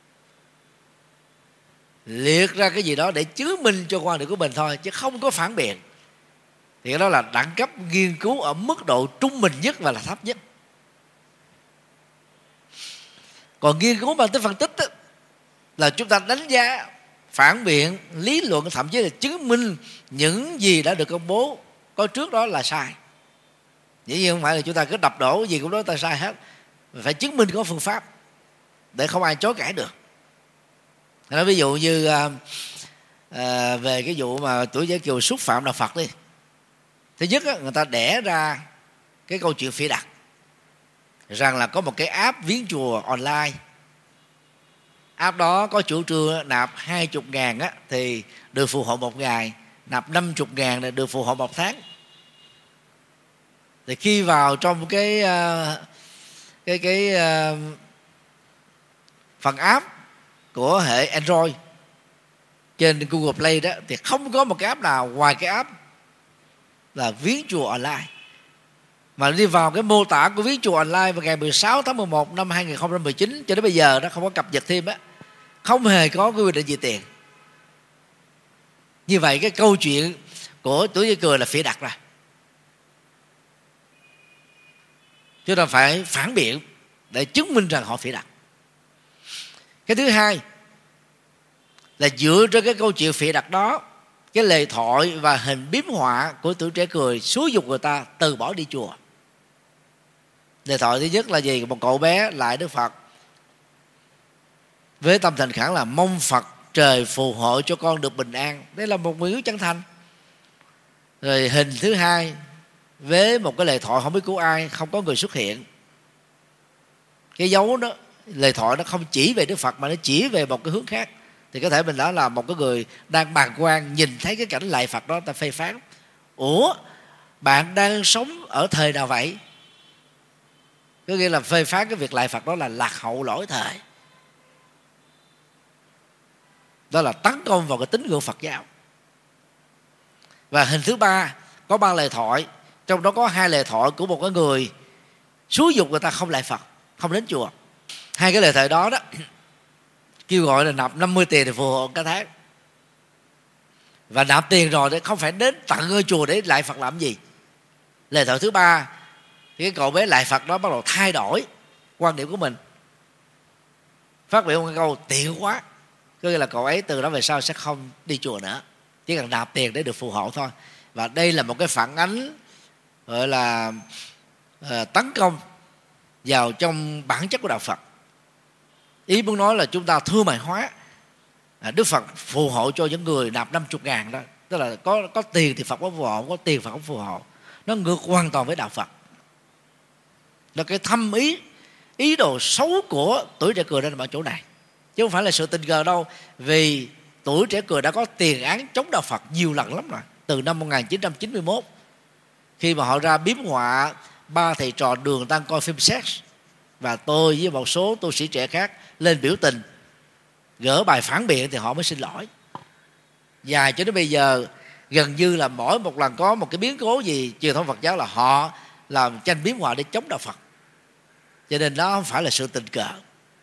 liệt ra cái gì đó để chứng minh cho quan điểm của mình thôi, chứ không có phản biện. Thì cái đó là đẳng cấp nghiên cứu ở mức độ trung bình nhất và là thấp nhất. Còn nghiên cứu bằng tính phân tích đó, là chúng ta đánh giá, phản biện, lý luận, thậm chí là chứng minh những gì đã được công bố có trước đó là sai. Dĩ nhiên không phải là chúng ta cứ đập đổ gì cũng nói ta sai hết, phải chứng minh có phương pháp để không ai chối cãi được. Nói ví dụ như à, à, về cái vụ mà Tuổi Trẻ Kiều xúc phạm đạo Phật đi. Thứ nhất á, người ta đẻ ra cái câu chuyện phỉ đặt rằng là có một cái app viếng chùa online. App đó có chủ trương nạp hai mươi ngàn á, thì được phù hộ một ngày, nạp năm mươi ngàn là được phù hộ một tháng. Thì khi vào trong cái cái cái uh, phần app của hệ Android trên Google Play đó, thì không có một cái app nào ngoài cái app là viếng chùa online. Mà đi vào cái mô tả của viếng chùa online vào ngày mười sáu tháng mười một năm hai nghìn không trăm mười chín cho đến bây giờ đó, không có cập nhật thêm á, không hề có quy định gì tiền. Như vậy cái câu chuyện của Tuổi Trẻ Kiều là phỉ đặt ra. Chúng ta phải phản biện để chứng minh rằng họ phỉ đặt. Cái thứ hai là dựa trên cái câu chuyện phỉ đặt đó, cái lời thoại và hình biếm họa của Tuổi Trẻ Kiều xúi dục người ta từ bỏ đi chùa. Lời thoại thứ nhất là gì? Một cậu bé lại Đức Phật với tâm thành khẩn là mong Phật trời phù hộ cho con được bình an. Đây là một nguyện ước chân thành. Rồi hình thứ hai với một cái lời thoại không biết của ai, không có người xuất hiện. Cái dấu đó, lời thoại nó không chỉ về Đức Phật mà nó chỉ về một cái hướng khác. Thì có thể mình đã là một cái người đang bàng quan nhìn thấy cái cảnh lạy Phật đó, ta phê phán: ủa, bạn đang sống ở thời nào vậy? Có nghĩa là phê phán cái việc lạy Phật đó là lạc hậu lỗi thời. Đó là tấn công vào cái tín ngưỡng Phật giáo. Và hình thứ ba có ba lời thoại, trong đó có hai lời thoại của một cái người xúi dục người ta không lạy Phật, không đến chùa. Hai cái lời thoại đó đó kêu gọi là nạp năm mươi tiền để phù hộ cả tháng. Và nạp tiền rồi đấy, không phải đến tận ngôi chùa để lạy Phật làm gì. Lời thoại thứ ba thì cái cậu bé lại Phật đó bắt đầu thay đổi quan điểm của mình, phát biểu một câu tiện quá, có nghĩa là cậu ấy từ đó về sau sẽ không đi chùa nữa, chỉ cần nạp tiền để được phù hộ thôi. Và đây là một cái phản ánh gọi là uh, tấn công vào trong bản chất của đạo Phật. Ý muốn nói là chúng ta thương mại hóa. Đức Phật phù hộ cho những người nạp năm mươi ngàn đó, tức là có có tiền thì Phật có phù hộ, có tiền Phật không phù hộ. Nó ngược hoàn toàn với đạo Phật. Là cái thâm ý, ý đồ xấu của tuổi trẻ cười nên ở chỗ này, chứ không phải là sự tình cờ đâu. Vì tuổi trẻ cười đã có tiền án chống đạo Phật nhiều lần lắm rồi. Từ năm một nghìn chín trăm chín mươi mốt, khi mà họ ra biếm họa ba thầy trò Đường Tăng coi phim sex, và tôi với một số tu sĩ trẻ khác lên biểu tình, gỡ bài phản biện, thì họ mới xin lỗi. Dài cho đến bây giờ, gần như là mỗi một lần có một cái biến cố gì truyền thống Phật giáo là họ làm tranh biếm họa để chống đạo Phật. Cho nên nó không phải là sự tình cờ.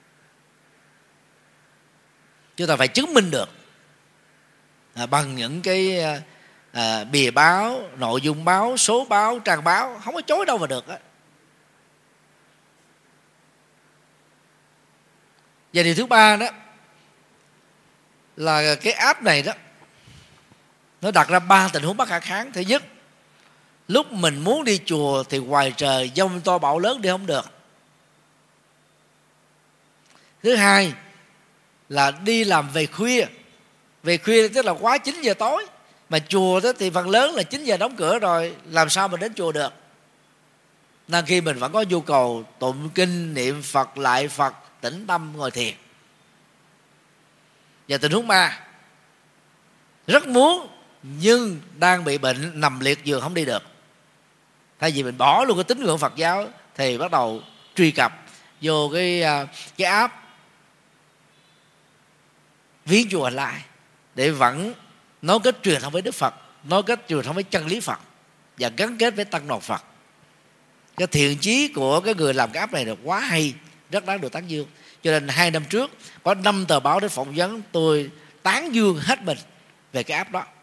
Chúng ta phải chứng minh được à, bằng những cái à, bìa báo, nội dung báo, số báo, trang báo, không có chối đâu mà được á. Và điều thứ ba đó là cái app này đó, nó đặt ra ba tình huống bất khả kháng. Thứ nhất, lúc mình muốn đi chùa thì ngoài trời giông to bão lớn đi không được. Thứ hai là đi làm về khuya. Về khuya tức là quá chín giờ tối, mà chùa đó thì phần lớn là chín giờ đóng cửa rồi, làm sao mình đến chùa được. Nên khi mình vẫn có nhu cầu tụng kinh, niệm Phật, lại Phật, tĩnh tâm, ngồi thiền. Và tình huống ba, rất muốn nhưng đang bị bệnh, nằm liệt giường không đi được. Thay vì mình bỏ luôn cái tín ngưỡng Phật giáo thì bắt đầu truy cập vô cái cái app viếng chùa lại để vẫn nói kết truyền thống với Đức Phật, nói kết truyền thống với chân lý Phật và gắn kết với tăng đoàn Phật. Cái thiện chí của cái người làm cái app này là quá hay, rất đáng được tán dương. Cho nên hai năm trước có năm tờ báo đến phỏng vấn tôi, tán dương hết mình về cái app đó.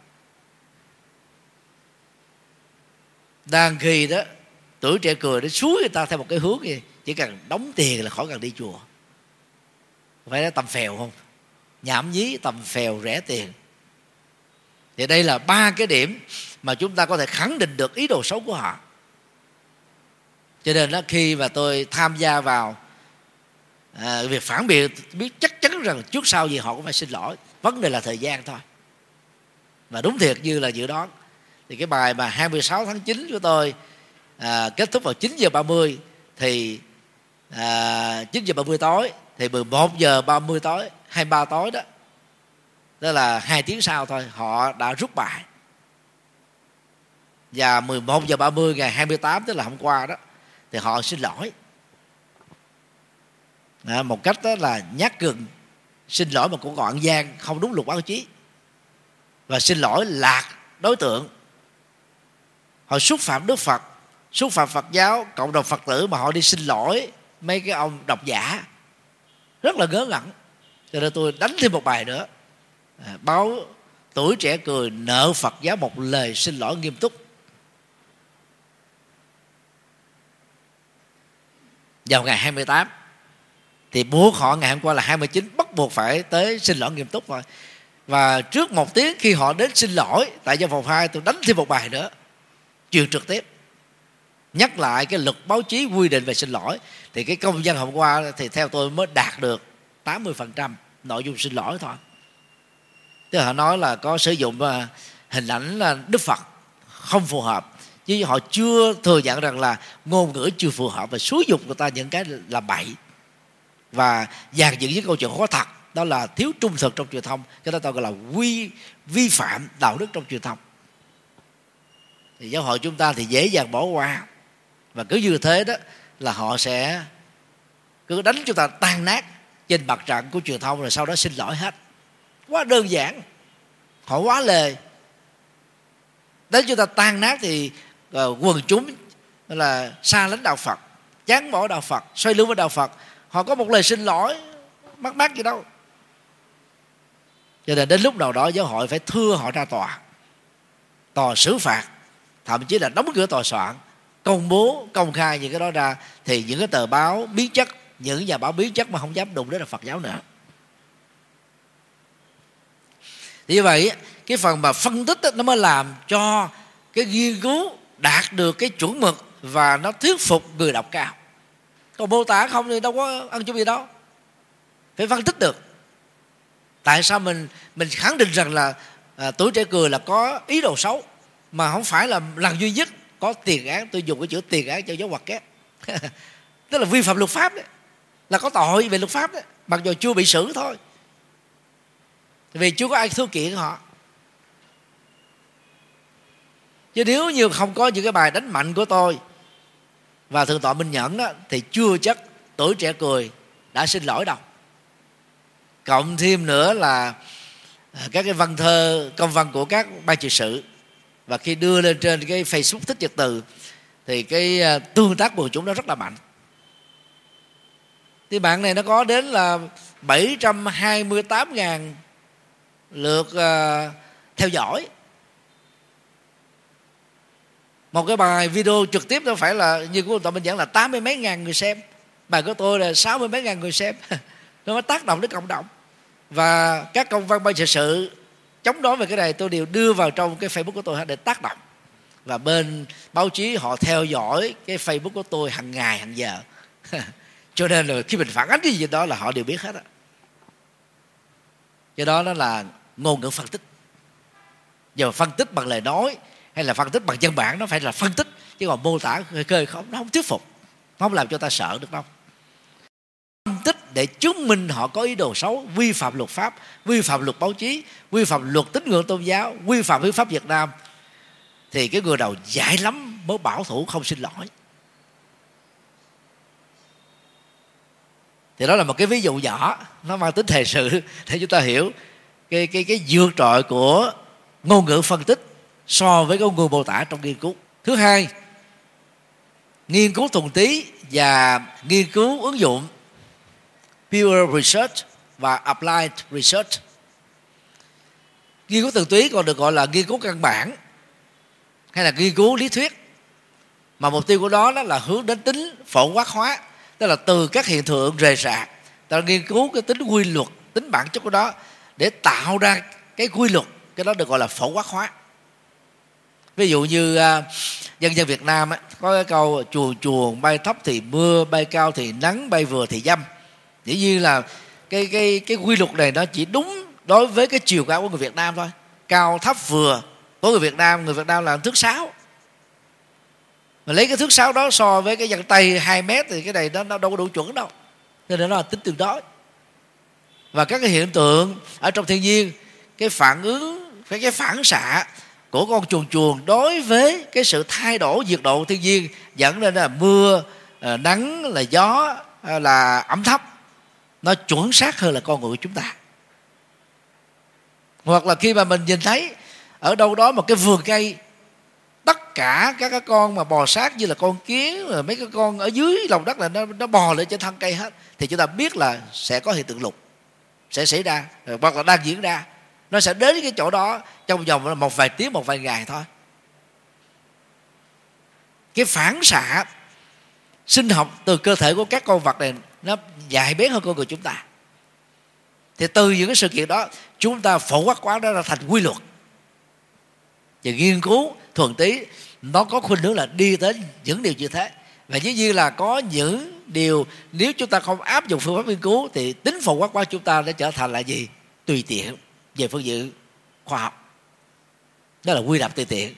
Đang khi đó tuổi trẻ cười để suối người ta theo một cái hướng gì, chỉ cần đóng tiền là khỏi cần đi chùa. Phải nói tầm phèo không? Nhảm nhí, tầm phèo, rẻ tiền. Thì đây là ba cái điểm mà chúng ta có thể khẳng định được ý đồ xấu của họ. Cho nên đó, khi mà tôi tham gia vào à, việc phản biện, biết chắc chắn rằng trước sau gì họ cũng phải xin lỗi. Vấn đề là thời gian thôi. Và đúng thiệt như là dự đoán, thì cái bài mà hai mươi sáu tháng chín của tôi à, kết thúc vào chín giờ ba mươi, thì à, chín giờ ba mươi tối, thì mười một giờ ba mươi tối, hai mươi ba tối đó, đó là hai tiếng sau thôi, họ đã rút bài. Và mười một giờ ba mươi ngày hai mươi tám, tức là hôm qua đó, thì họ xin lỗi à, một cách đó là nhát gừng, xin lỗi một cuộc gọi ăn gian không đúng luật báo chí, và xin lỗi lạc đối tượng. Họ xúc phạm Đức Phật, xúc phạm Phật giáo, cộng đồng Phật tử, mà họ đi xin lỗi mấy cái ông độc giả, rất là ngớ ngẩn. Cho nên tôi đánh thêm một bài nữa à, báo tuổi trẻ cười nợ Phật giáo một lời xin lỗi nghiêm túc. Vào ngày hai mươi tám thì buộc họ ngày hôm qua là hai mươi chín bắt buộc phải tới xin lỗi nghiêm túc rồi. Và trước một tiếng khi họ đến xin lỗi tại văn phòng hai, tôi đánh thêm một bài nữa truyền trực tiếp, nhắc lại cái luật báo chí quy định về xin lỗi. Thì cái công văn hôm qua thì theo tôi mới đạt được tám mươi phần trăm nội dung xin lỗi thôi. Tức là họ nói là có sử dụng hình ảnh là Đức Phật không phù hợp, chứ họ chưa thừa nhận rằng là ngôn ngữ chưa phù hợp, và xúi dục người ta những cái là bậy và dàn dựng những câu chuyện khó thật. Đó là thiếu trung thực trong truyền thông, cái đó tôi gọi là vi vi phạm đạo đức trong truyền thông. Thì giáo hội chúng ta thì dễ dàng bỏ qua, và cứ như thế đó là họ sẽ cứ đánh chúng ta tan nát trên mặt trận của truyền thông, rồi sau đó xin lỗi hết. Quá đơn giản, họ quá lề. Đến chúng ta tan nát thì uh, quần chúng là xa lánh đạo Phật, chán bỏ đạo Phật, xoay lưng với đạo Phật. Họ có một lời xin lỗi mắc mắc gì đâu. Cho nên đến lúc nào đó giáo hội phải thưa họ ra tòa, tòa xử phạt, thậm chí là đóng cửa tòa soạn, công bố công khai những cái đó ra, thì những cái tờ báo biến chất, những nhà báo biến chất mà không dám đụng đến là Phật giáo nữa. Thì như vậy cái phần mà phân tích đó, nó mới làm cho cái nghiên cứu đạt được cái chuẩn mực và nó thuyết phục người đọc cao. Còn mô tả không thì đâu có ăn chung gì đâu. Phải phân tích được. Tại sao mình mình khẳng định rằng là à, Tuổi Trẻ Cười là có ý đồ xấu, mà không phải là lần duy nhất có tiền án. Tôi dùng cái chữ tiền án cho dấu ngoặc kép. Tức là vi phạm luật pháp đấy, là có tội về luật pháp đấy, mặc dù chưa bị xử thôi, vì chưa có ai thư kiện họ. Chứ nếu như không có những cái bài đánh mạnh của tôi và Thượng tọa Minh Nhẫn đó, thì chưa chắc Tuổi Trẻ Cười đã xin lỗi đâu. Cộng thêm nữa là các cái văn thơ, công văn của các ban trị sự, và khi đưa lên trên cái Facebook Thích Nhật Từ thì cái tương tác của chúng nó rất là mạnh. Thì bạn này nó có đến là bảy trăm hai mươi tám nghìn lượt uh, theo dõi. Một cái bài video trực tiếp nó phải là như của tụi mình dẫn là tám mươi mấy ngàn người xem. Bài của tôi là sáu mươi mấy ngàn người xem. Nó mới tác động đến cộng đồng. Và các công văn ban trị sự chống đối về cái này tôi đều đưa vào trong cái Facebook của tôi để tác động. Và bên báo chí họ theo dõi cái Facebook của tôi hàng ngày hàng giờ. Cho nên là khi mình phản ánh cái gì đó là họ đều biết hết á. Cho đó nó là ngôn ngữ phân tích. Giờ phân tích bằng lời nói hay là phân tích bằng văn bản, nó phải là phân tích, chứ còn mô tả khơi khơi không, nó không thuyết phục, nó không làm cho ta sợ được đâu. Phân tích để chứng minh họ có ý đồ xấu, vi phạm luật pháp, vi phạm luật báo chí, vi phạm luật tín ngưỡng tôn giáo, vi phạm hiến pháp Việt Nam, thì cái người đầu dại lắm mới bảo thủ không xin lỗi. Thì đó là một cái ví dụ nhỏ, nó mang tính thời sự để chúng ta hiểu cái cái cái vượt trội của ngôn ngữ phân tích so với ngôn ngữ mô tả trong nghiên cứu. Thứ hai, nghiên cứu thuần túy và nghiên cứu ứng dụng, pure research và applied research. Nghiên cứu thuần túy còn được gọi là nghiên cứu căn bản hay là nghiên cứu lý thuyết, mà mục tiêu của đó, đó là hướng đến tính phổ quát hóa, tức là từ các hiện tượng rời rạc ta nghiên cứu cái tính quy luật, tính bản chất của đó để tạo ra cái quy luật, cái đó được gọi là phổ quát hóa. Ví dụ như uh, dân dân Việt Nam á, có cái câu chuồn chuồn bay thấp thì mưa, bay cao thì nắng, bay vừa thì dâm. Dĩ nhiên là cái cái cái quy luật này nó chỉ đúng đối với cái chiều cao của người Việt Nam thôi. Cao thấp vừa của người Việt Nam, người Việt Nam là thước sáu. Mà lấy cái thước sáu đó so với cái dang tay hai mét thì cái này nó, nó đâu có đủ chuẩn đâu. Nên nó là tính tương đối. Và các cái hiện tượng ở trong thiên nhiên, cái phản ứng, cái cái phản xạ của con chuồn chuồn đối với cái sự thay đổi nhiệt độ thiên nhiên dẫn đến là mưa, nắng, là gió, là ẩm thấp, nó chuẩn xác hơn là con người của chúng ta. Hoặc là khi mà mình nhìn thấy ở đâu đó một cái vườn cây, tất cả các cái con mà bò sát như là con kiến, rồi mấy cái con ở dưới lòng đất là nó, nó bò lên trên thân cây hết, thì chúng ta biết là sẽ có hiện tượng lục sẽ xảy ra, hoặc là đang diễn ra. Nó sẽ đến cái chỗ đó trong vòng một vài tiếng, một vài ngày thôi. Cái phản xạ sinh học từ cơ thể của các con vật này nó dại bén hơn con người chúng ta. Thì từ những cái sự kiện đó chúng ta phổ quát quán đó ra thành quy luật. Và nghiên cứu thuần túy nó có khuynh hướng là đi tới những điều như thế. Và dĩ nhiên là có những điều nếu chúng ta không áp dụng phương pháp nghiên cứu thì tính phổ quát quán chúng ta đã trở thành là gì? Tùy tiện về phương diện khoa học. Đó là quy lập tùy tiện.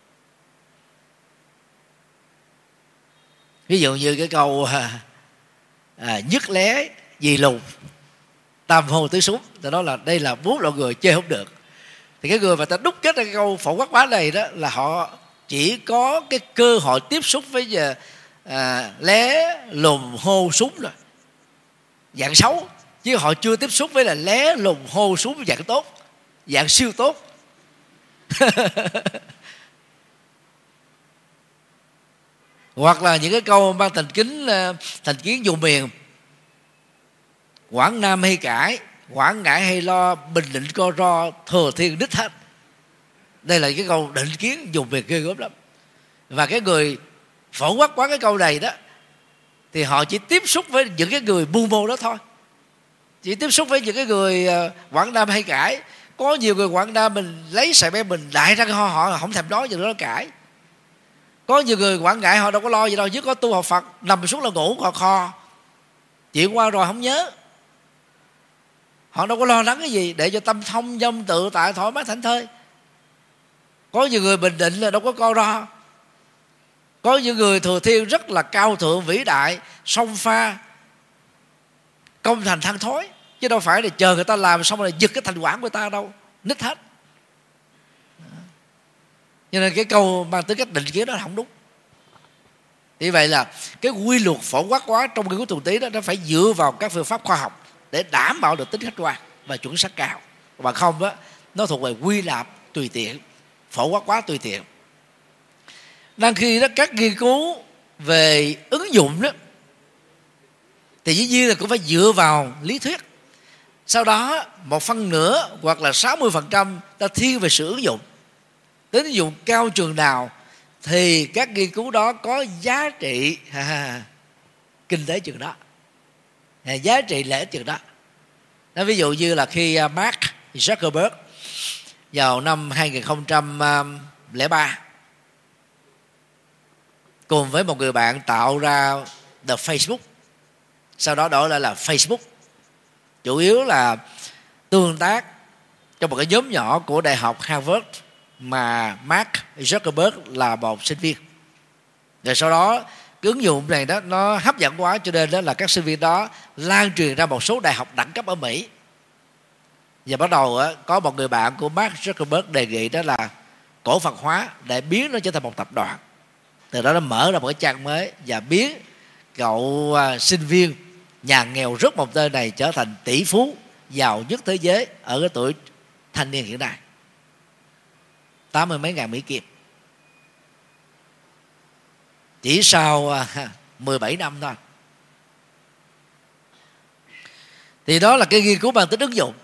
Ví dụ như cái câu à, à, nhất lé gì lùn tam hồ tứ súng, thì đó là đây là bốn loại người chơi không được. Thì cái người mà ta đúc kết ra cái câu phổ quát quán này đó là họ chỉ có cái cơ hội tiếp xúc với giờ à, lé lùm hô súng rồi, dạng xấu, chứ họ chưa tiếp xúc với là lé lùm hô súng dạng tốt, dạng siêu tốt. Hoặc là những cái câu mang thành kính thành kiến vùng miền, Quảng Nam hay cãi, Quảng Ngãi hay lo, Bình Định co ro, thừa thiên đích hết. Đây là cái câu định kiến dùng miền ghê gớm lắm. Và cái người phổ quát quá cái câu này đó, thì họ chỉ tiếp xúc với những cái người mưu mô đó thôi, chỉ tiếp xúc với những cái người Quảng Nam hay cãi. Có nhiều người Quảng Nam mình lấy sợi be mình đại ra họ họ không thèm nói gì đó cãi. Có nhiều người Quảng Ngãi họ đâu có lo gì đâu, chứ có tu học Phật nằm xuống là ngủ khò khò, chuyện qua rồi không nhớ. Họ đâu có lo lắng cái gì, để cho tâm thông dâm tự tại thoải mái thảnh thơi. Có nhiều người bình định là đâu có co ro. Có những người thừa thiên rất là cao thượng vĩ đại, song pha, công thành thăng thối, chứ đâu phải là chờ người ta làm xong rồi giật cái thành quả của người ta đâu, nít hết. Cho nên cái câu mang tới cách định kiến đó là không đúng. Vì vậy là cái quy luật phổ quát quá trong nghiên cứu thuần túy đó, nó phải dựa vào các phương pháp khoa học để đảm bảo được tính khách quan và chuẩn xác cao. Và không đó, nó thuộc về quy lạp tùy tiện, phổ quát quá tùy tiện. Đang khi đó các nghiên cứu về ứng dụng đó, thì dĩ nhiên là cũng phải dựa vào lý thuyết. Sau đó một phân nửa hoặc là sáu mươi phần trăm ta thiên về sự ứng dụng. Đến ứng dụng cao trường nào thì các nghiên cứu đó có giá trị à, kinh tế chừng đó, à, giá trị lợi ích chừng đó. Đó, ví dụ như là khi Mark Zuckerberg vào năm hai không không ba cùng với một người bạn tạo ra The Facebook, sau đó đổi lại là Facebook, chủ yếu là tương tác trong một cái nhóm nhỏ của Đại học Harvard mà Mark Zuckerberg là một sinh viên. Rồi sau đó cái ứng dụng này đó nó hấp dẫn quá, cho nên đó là các sinh viên đó lan truyền ra một số đại học đẳng cấp ở Mỹ. Và bắt đầu có một người bạn của Mark Zuckerberg đề nghị đó là cổ phần hóa để biến nó trở thành một tập đoàn. Từ đó nó mở ra một cái trang mới và biến cậu sinh viên nhà nghèo rất mồng tơi này trở thành tỷ phú giàu nhất thế giới ở cái tuổi thanh niên hiện nay, tám mươi mấy ngàn Mỹ Kim, chỉ sau mười bảy năm thôi. Thì đó là cái nghiên cứu mang tính ứng dụng.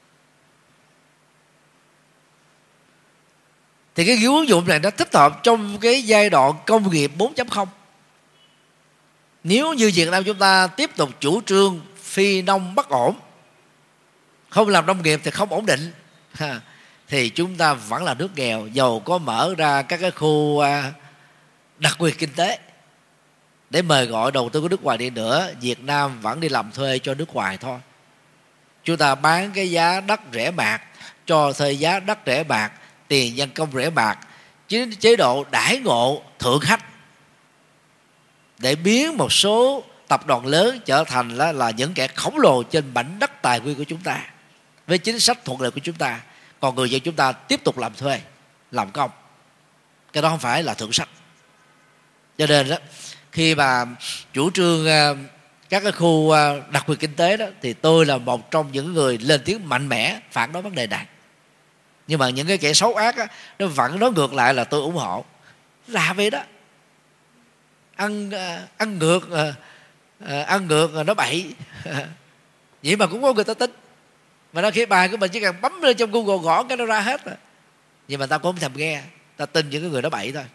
Thì cái nghiên cứu ứng dụng này nó thích hợp trong cái giai đoạn công nghiệp bốn chấm không. Nếu như Việt Nam chúng ta tiếp tục chủ trương phi nông bất ổn, không làm nông nghiệp thì không ổn định, thì chúng ta vẫn là nước nghèo, dầu có mở ra các cái khu đặc quyền kinh tế để mời gọi đầu tư của nước ngoài đi nữa, Việt Nam vẫn đi làm thuê cho nước ngoài thôi. Chúng ta bán cái giá đất rẻ mạt, cho thuê giá đất rẻ mạt, tiền nhân công rẻ mạt, chế độ đãi ngộ thượng khách, để biến một số tập đoàn lớn trở thành là, là những kẻ khổng lồ trên mảnh đất tài nguyên của chúng ta, với chính sách thuận lợi của chúng ta. Còn người dân chúng ta tiếp tục làm thuê, làm công. Cái đó không phải là thượng sách. Cho nên đó, khi mà chủ trương các cái khu đặc quyền kinh tế đó, thì tôi là một trong những người lên tiếng mạnh mẽ phản đối vấn đề này. Nhưng mà những cái kẻ xấu ác đó, nó vẫn nói ngược lại là tôi ủng hộ. Là vậy đó, ăn ăn ngược ăn ngược nó bậy vậy mà cũng có người ta tin. Mà nó khi bài của mình chỉ cần bấm lên trong Google gõ cái nó ra hết rồi. Nhưng mà ta cũng không thèm nghe, ta tin những cái người đó bậy thôi.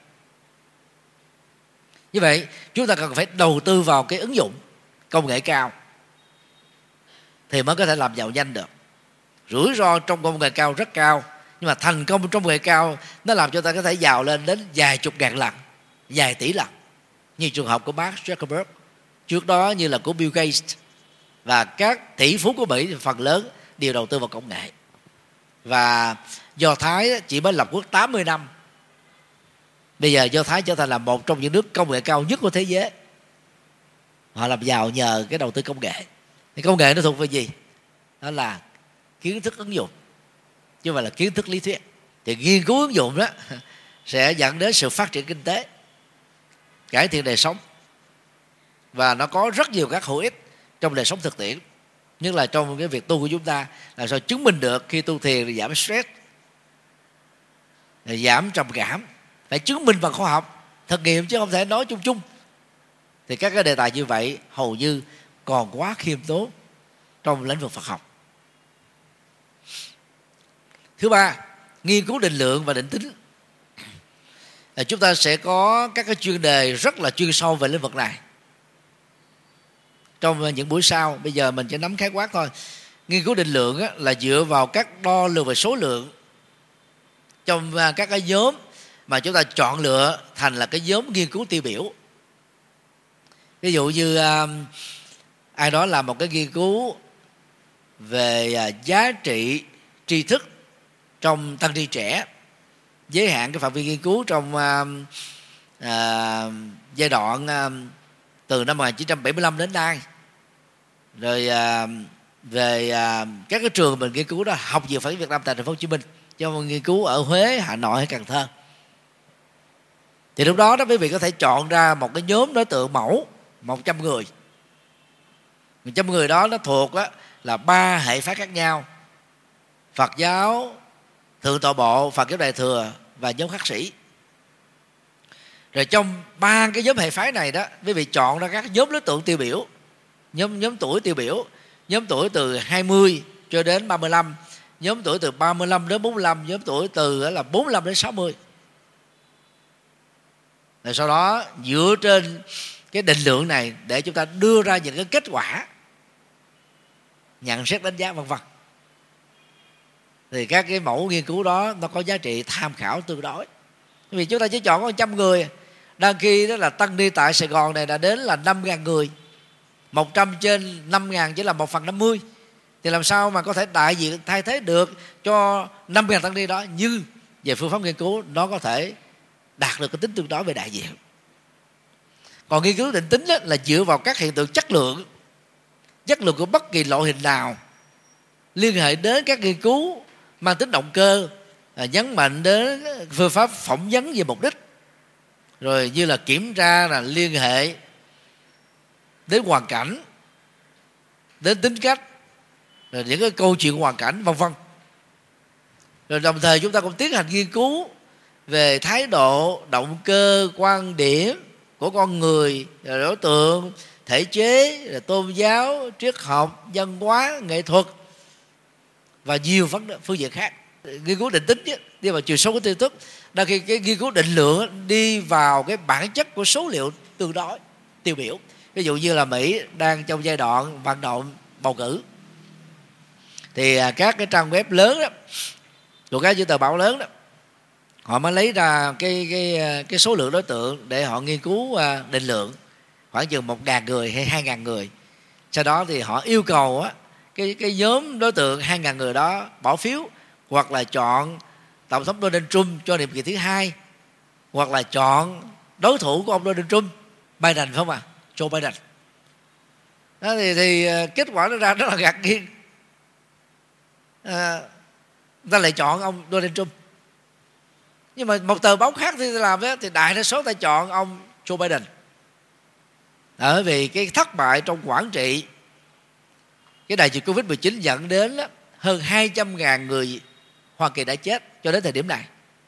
Như vậy chúng ta cần phải đầu tư vào cái ứng dụng công nghệ cao thì mới có thể làm giàu nhanh được. Rủi ro trong công nghệ cao rất cao, nhưng mà thành công trong công nghệ cao nó làm cho ta có thể giàu lên đến vài chục ngàn lần, vài tỷ lần, như trường hợp của Mark Zuckerberg, trước đó như là của Bill Gates. Và các tỷ phú của Mỹ phần lớn đều đầu tư vào công nghệ. Và Do Thái chỉ mới lập quốc tám mươi năm, bây giờ Do Thái trở thành là một trong những nước công nghệ cao nhất của thế giới. Họ làm giàu nhờ cái đầu tư công nghệ. Thì công nghệ nó thuộc về gì? Đó là kiến thức ứng dụng, chứ không phải là kiến thức lý thuyết. Thì nghiên cứu ứng dụng đó sẽ dẫn đến sự phát triển kinh tế, cải thiện đời sống, và nó có rất nhiều các hữu ích trong đời sống thực tiễn. Nhất là trong cái việc tu của chúng ta, làm sao chứng minh được khi tu thiền thì giảm stress, giảm trầm cảm, phải chứng minh bằng khoa học, thực nghiệm, chứ không thể nói chung chung. Thì các cái đề tài như vậy hầu như còn quá khiêm tốn trong lĩnh vực Phật học. Thứ ba, nghiên cứu định lượng và định tính. là chúng ta sẽ có các cái chuyên đề rất là chuyên sâu về lĩnh vực này trong những buổi sau. Bây giờ mình chỉ nắm khái quát thôi. Nghiên cứu định lượng á, là dựa vào các đo lường về số lượng trong các cái nhóm mà chúng ta chọn lựa thành là cái nhóm nghiên cứu tiêu biểu. Ví dụ như uh, ai đó làm một cái nghiên cứu về uh, giá trị tri thức trong tăng ni trẻ, giới hạn cái phạm vi nghiên cứu trong uh, uh, giai đoạn uh, từ năm một nghìn chín trăm bảy mươi lăm đến nay. Rồi uh, về uh, các cái trường mình nghiên cứu đó, Học viện Phật giáo Việt Nam tại thành phố Hồ Chí Minh, cho một nghiên cứu ở Huế, Hà Nội hay Cần Thơ. Thì lúc đó đó quý vị có thể chọn ra một cái nhóm đối tượng mẫu một trăm người. một trăm người đó nó thuộc đó là ba hệ phái khác nhau: Phật giáo Thượng Tọa Bộ, Phật giáo Đại Thừa và nhóm khắc sĩ. Rồi trong ba cái nhóm hệ phái này đó, quý vị chọn ra các nhóm đối tượng tiêu biểu, nhóm nhóm tuổi tiêu biểu, nhóm tuổi từ hai mươi cho đến ba mươi lăm, nhóm tuổi từ ba mươi lăm đến bốn mươi lăm, nhóm tuổi từ là bốn mươi lăm đến sáu mươi. Rồi sau đó dựa trên cái định lượng này để chúng ta đưa ra những cái kết quả nhận xét, đánh giá vân vân. Thì các cái mẫu nghiên cứu đó nó có giá trị tham khảo tương đối. Vì chúng ta chỉ chọn có một trăm người, đang khi đó là tăng ni tại Sài Gòn này đã đến là năm nghìn người, một trăm trên năm nghìn chỉ là một phần năm mươi. Thì làm sao mà có thể đại diện thay thế được cho năm nghìn tăng ni đó? Nhưng về phương pháp nghiên cứu nó có thể đạt được cái tính tương đối về đại diện. Còn nghiên cứu định tính đó là dựa vào các hiện tượng chất lượng, chất lượng của bất kỳ loại hình nào, liên hệ đến các nghiên cứu mang tính động cơ, nhấn mạnh đến phương pháp phỏng vấn về mục đích, rồi như là kiểm tra là liên hệ đến hoàn cảnh, đến tính cách, rồi những cái câu chuyện hoàn cảnh vân vân. Rồi đồng thời chúng ta cũng tiến hành nghiên cứu về thái độ, động cơ, quan điểm của con người, rồi đối tượng, thể chế, rồi tôn giáo, triết học, văn hóa, nghệ thuật và nhiều phương diện khác. Nghiên cứu định tính đi vào chiều sâu của tri thức, đôi khi cái nghiên cứu định lượng đi vào cái bản chất của số liệu tương đối tiêu biểu. Ví dụ như là Mỹ đang trong giai đoạn vận động bầu cử, thì các cái trang web lớn đó, của các tờ báo lớn đó, họ mới lấy ra cái cái cái số lượng đối tượng để họ nghiên cứu định lượng khoảng chừng một ngàn người hay hai ngàn người. Sau đó thì họ yêu cầu á, cái cái nhóm đối tượng hai ngàn người đó bỏ phiếu, hoặc là chọn tổng thống Donald Trump cho nhiệm kỳ thứ hai, hoặc là chọn đối thủ của ông Donald Trump, Biden, phải không ạ? À? Joe Biden. Đó thì, thì kết quả nó ra rất là ngạc nhiên. À, ta lại chọn ông Donald Trump. Nhưng mà một tờ báo khác thì làm đó, thì đại đa số ta chọn ông Joe Biden. Bởi vì cái thất bại trong quản trị cái đại dịch Covid mười chín dẫn đến đó, hơn hai trăm ngàn người Hoa Kỳ đã chết cho đến thời điểm này,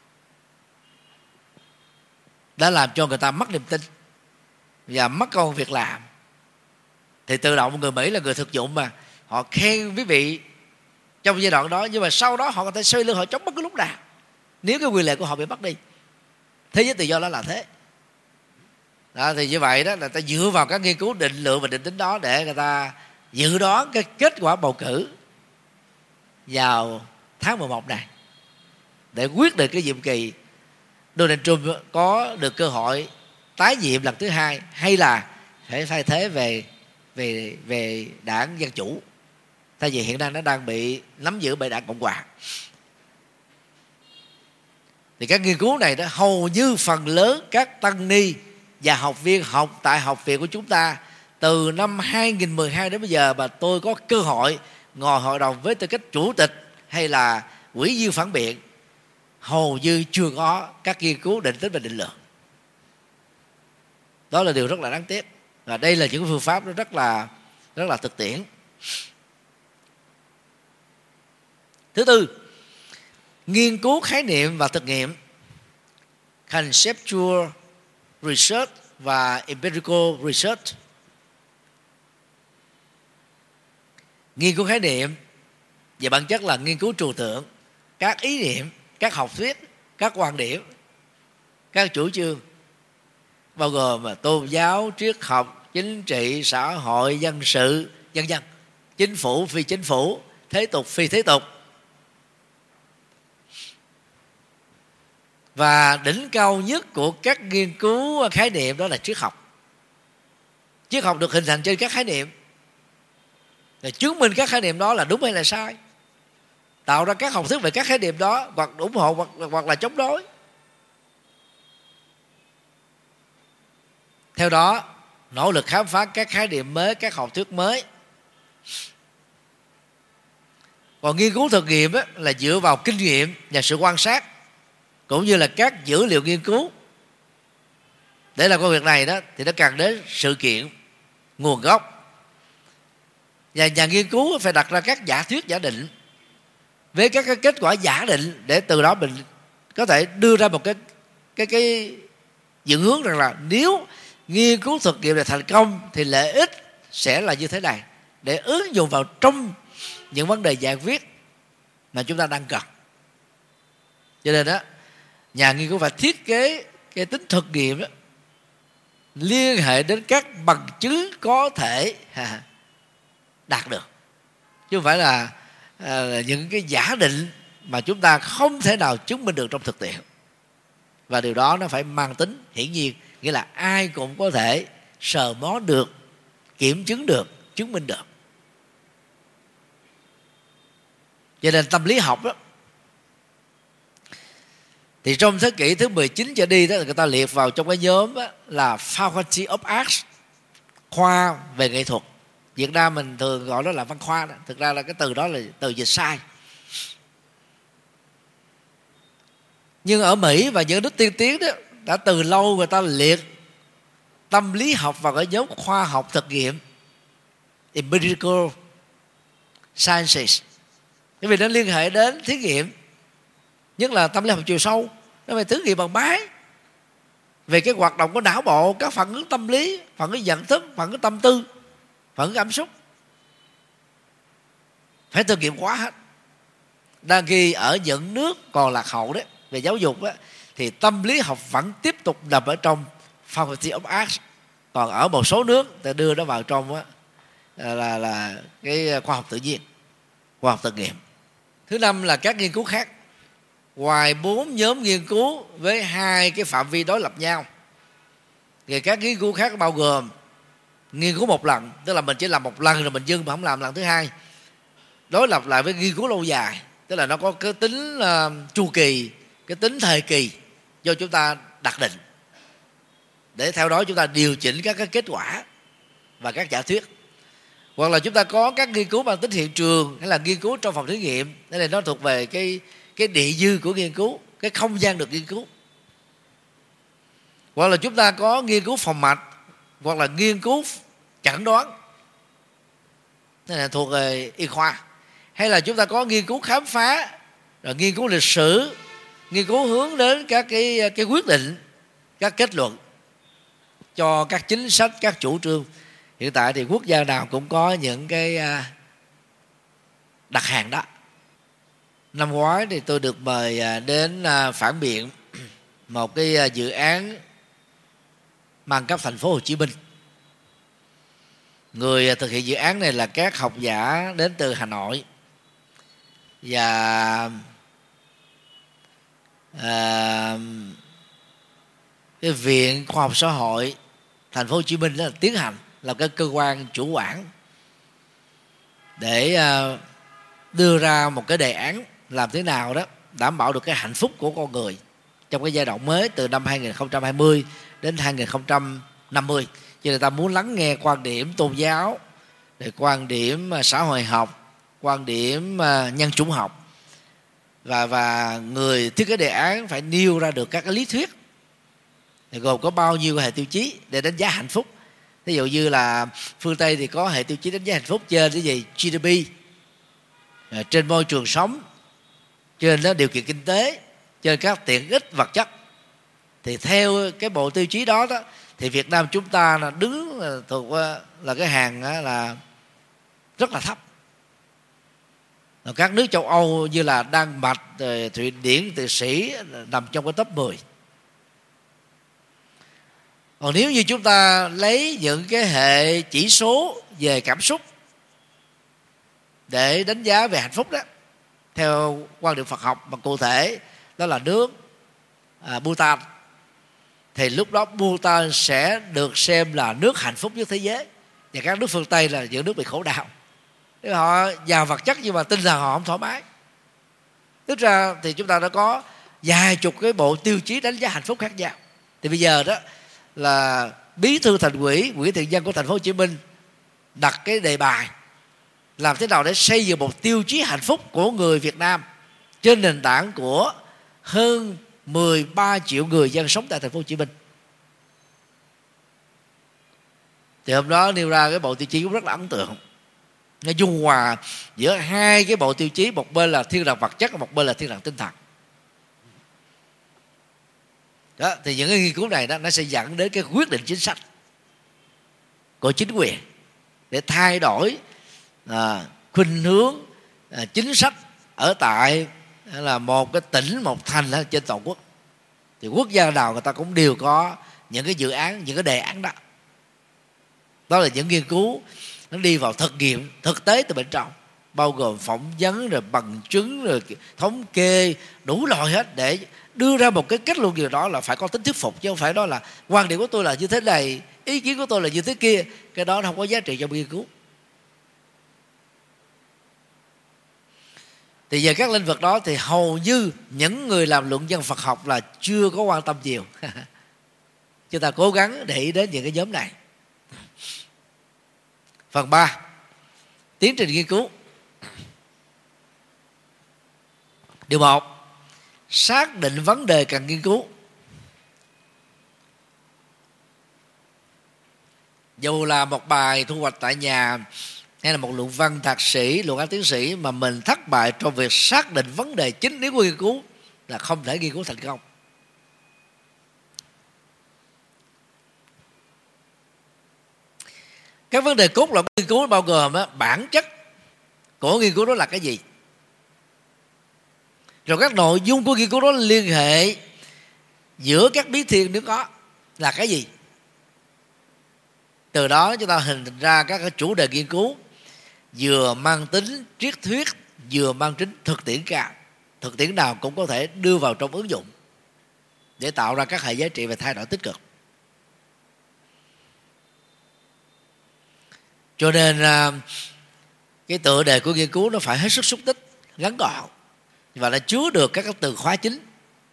đã làm cho người ta mất niềm tin và mất công việc làm. Thì tự động người Mỹ là người thực dụng mà, họ khen quý vị trong giai đoạn đó, nhưng mà sau đó họ có thể xoay lưng họ chống bất cứ lúc nào nếu cái quyền lợi của họ bị mất đi. Thế giới tự do đó là thế. Đó, thì như vậy đó là ta dựa vào các nghiên cứu định lượng và định tính đó để người ta dự đoán cái kết quả bầu cử vào tháng mười một này, để quyết định cái nhiệm kỳ Donald Trump có được cơ hội tái nhiệm lần thứ hai, hay là phải thay thế về về về đảng Dân Chủ, thay vì hiện nay nó đang bị nắm giữ bởi đảng Cộng Hòa. Thì các nghiên cứu này đó, hầu như phần lớn các tăng ni và học viên học tại học viện của chúng ta từ năm hai nghìn mười hai đến bây giờ, mà tôi có cơ hội ngồi hội đồng với tư cách chủ tịch hay là ủy viên phản biện, hầu như chưa có các nghiên cứu định tính và định lượng. Đó là điều rất là đáng tiếc. Và đây là những phương pháp nó rất là rất là thực tiễn. Thứ tư, nghiên cứu khái niệm và thực nghiệm, conceptual research và empirical research. Nghiên cứu khái niệm về bản chất là nghiên cứu trừu tượng các ý niệm, các học thuyết, các quan điểm các chủ trương bao gồm mà tôn giáo, triết học, chính trị, xã hội, dân sự, vân vân, chính phủ, phi chính phủ, thế tục, phi thế tục. Và đỉnh cao nhất của các nghiên cứu khái niệm đó là triết học. Triết học được hình thành trên các khái niệm, để chứng minh các khái niệm đó là đúng hay là sai, tạo ra các học thuyết về các khái niệm đó, hoặc ủng hộ hoặc, hoặc là chống đối. Theo đó, nỗ lực khám phá các khái niệm mới, các học thuyết mới. Còn nghiên cứu thực nghiệm á, là dựa vào kinh nghiệm và sự quan sát, cũng như là các dữ liệu nghiên cứu. Để làm công việc này đó thì nó cần đến sự kiện, nguồn gốc, và nhà nghiên cứu phải đặt ra các giả thuyết, giả định với các cái kết quả giả định, để từ đó mình có thể đưa ra một cái cái cái dự hướng rằng là nếu nghiên cứu thực nghiệm là thành công thì lợi ích sẽ là như thế này, để ứng dụng vào trong những vấn đề giải quyết mà chúng ta đang cần. Cho nên đó, nhà nghiên cứu phải thiết kế cái tính thực nghiệm đó, liên hệ đến các bằng chứng có thể đạt được, chứ không phải là à, những cái giả định mà chúng ta không thể nào chứng minh được trong thực tiễn. Và điều đó nó phải mang tính hiển nhiên, nghĩa là ai cũng có thể sờ mó được, kiểm chứng được, chứng minh được. Cho nên tâm lý học đó, thì trong thế kỷ thứ mười chín trở đi đó, người ta liệt vào trong cái nhóm đó là Faculty of Arts, khoa về nghệ thuật. Việt Nam mình thường gọi đó là văn khoa đó. Thực ra là cái từ đó là từ dịch sai. Nhưng ở Mỹ và những nước tiên tiến đó, đã từ lâu người ta liệt tâm lý học vào cái nhóm khoa học thực nghiệm, empirical sciences, bởi vì nó liên hệ đến thí nghiệm, nhất là tâm lý học chiều sâu. Nó phải thí nghiệm bằng máy về cái hoạt động của não bộ, các phản ứng tâm lý, phản ứng nhận thức, phản ứng tâm tư, phản ứng cảm xúc, phải thực nghiệm quá hết. Đang khi ở những nước còn lạc hậu đấy về giáo dục đó, thì tâm lý học vẫn tiếp tục nằm ở trong Faculty of Arts. Còn ở một số nước ta đưa nó vào trong đó, là, là cái khoa học tự nhiên, khoa học thực nghiệm. Thứ năm là các nghiên cứu khác. Ngoài bốn nhóm nghiên cứu với hai cái phạm vi đối lập nhau, thì các nghiên cứu khác bao gồm nghiên cứu một lần, tức là mình chỉ làm một lần rồi mình dừng mà không làm lần thứ hai. Đối lập lại với nghiên cứu lâu dài, tức là nó có cái tính uh, chu kỳ, cái tính thời kỳ do chúng ta đặt định, để theo đó chúng ta điều chỉnh các cái kết quả và các giả thuyết. Hoặc là chúng ta có các nghiên cứu bằng tính hiện trường, hay là nghiên cứu trong phòng thí nghiệm. Đây là nó thuộc về cái cái địa dư của nghiên cứu, cái không gian được nghiên cứu. Hoặc là chúng ta có nghiên cứu phòng mạch, hoặc là nghiên cứu chẩn đoán, đây là thuộc về y khoa. Hay là chúng ta có nghiên cứu khám phá, rồi nghiên cứu lịch sử, nghiên cứu hướng đến các cái cái quyết định, các kết luận cho các chính sách, các chủ trương. Hiện tại thì quốc gia nào cũng có những cái đặt hàng đó. Năm ngoái thì tôi được mời đến phản biện một cái dự án mang cấp thành phố Hồ Chí Minh. Người thực hiện dự án này là các học giả đến từ Hà Nội và à, cái Viện Khoa học Xã hội thành phố Hồ Chí Minh đó là tiến hành, là cái cơ quan chủ quản, để à, đưa ra một cái đề án làm thế nào đó đảm bảo được cái hạnh phúc của con người trong cái giai đoạn mới từ năm hai không hai không đến hai không năm mươi. Cho nên ta muốn lắng nghe quan điểm tôn giáo, rồi quan điểm xã hội học, quan điểm nhân chủng học, và và người thiết kế đề án phải nêu ra được các cái lý thuyết, thì gồm có bao nhiêu hệ tiêu chí để đánh giá hạnh phúc. Ví dụ như là phương Tây thì có hệ tiêu chí đánh giá hạnh phúc trên cái gì giê đê pê, trên môi trường sống, trên đó điều kiện kinh tế, trên các tiện ích vật chất. Thì theo cái bộ tiêu chí đó đó, thì Việt Nam chúng ta là đứng thuộc là cái hàng là rất là thấp. Các nước châu Âu như là Đan Mạch, Thụy Điển, Thụy Sĩ nằm trong cái top mười. Còn nếu như chúng ta lấy những cái hệ chỉ số về cảm xúc để đánh giá về hạnh phúc đó, theo quan điểm Phật học mà cụ thể đó là nước à, Bhutan, thì lúc đó Bhutan sẽ được xem là nước hạnh phúc nhất thế giới, và các nước phương Tây là những nước bị khổ đau. Họ giàu vật chất nhưng mà tinh thần họ không thoải mái. Tức ra thì chúng ta đã có vài chục cái bộ tiêu chí đánh giá hạnh phúc khác nhau. Thì bây giờ đó là Bí thư Thành ủy, Quỹ Thiện Nhân của thành phố Hồ Chí Minh đặt cái đề bài làm thế nào để xây dựng một tiêu chí hạnh phúc của người Việt Nam trên nền tảng của hơn mười ba triệu người dân sống tại thành phố Hồ Chí Minh. Thì hôm đó nêu ra cái bộ tiêu chí cũng rất là ấn tượng. Nó dung hòa giữa hai cái bộ tiêu chí, một bên là thiên đàng vật chất, một bên là thiên đàng tinh thần. Đó, thì những cái nghiên cứu này đó, nó sẽ dẫn đến cái quyết định chính sách của chính quyền để thay đổi à, khuynh hướng à, chính sách ở tại là một cái tỉnh, một thành ở trên toàn quốc. Thì quốc gia nào người ta cũng đều có những cái dự án, những cái đề án đó. Đó là những nghiên cứu nó đi vào thực nghiệm thực tế từ bên trong, bao gồm phỏng vấn rồi bằng chứng rồi thống kê đủ loại hết, để đưa ra một cái kết luận gì đó là phải có tính thuyết phục, chứ không phải đó là quan điểm của tôi là như thế này, ý kiến của tôi là như thế kia. Cái đó nó không có giá trị trong nghiên cứu. Thì về các lĩnh vực đó thì hầu như những người làm luận văn Phật học là chưa có quan tâm nhiều. Chúng ta cố gắng để ý đến những cái nhóm này. Phần ba, tiến trình nghiên cứu. Điều một, xác định vấn đề cần nghiên cứu. Dù là một bài thu hoạch tại nhà hay là một luận văn thạc sĩ, luận án tiến sĩ mà mình thất bại trong việc xác định vấn đề chính yếu của nghiên cứu là không thể nghiên cứu thành công. Các vấn đề cốt lõi của nghiên cứu bao gồm á, bản chất của nghiên cứu đó là cái gì, rồi các nội dung của nghiên cứu đó liên hệ giữa các bí thiền nếu có là cái gì. Từ đó chúng ta hình thành ra các chủ đề nghiên cứu vừa mang tính triết thuyết, vừa mang tính thực tiễn cao. Thực tiễn nào cũng có thể đưa vào trong ứng dụng để tạo ra các hệ giá trị và thay đổi tích cực. Cho nên cái tựa đề của nghiên cứu nó phải hết sức xúc tích, ngắn gọn, và nó chứa được các từ khóa chính.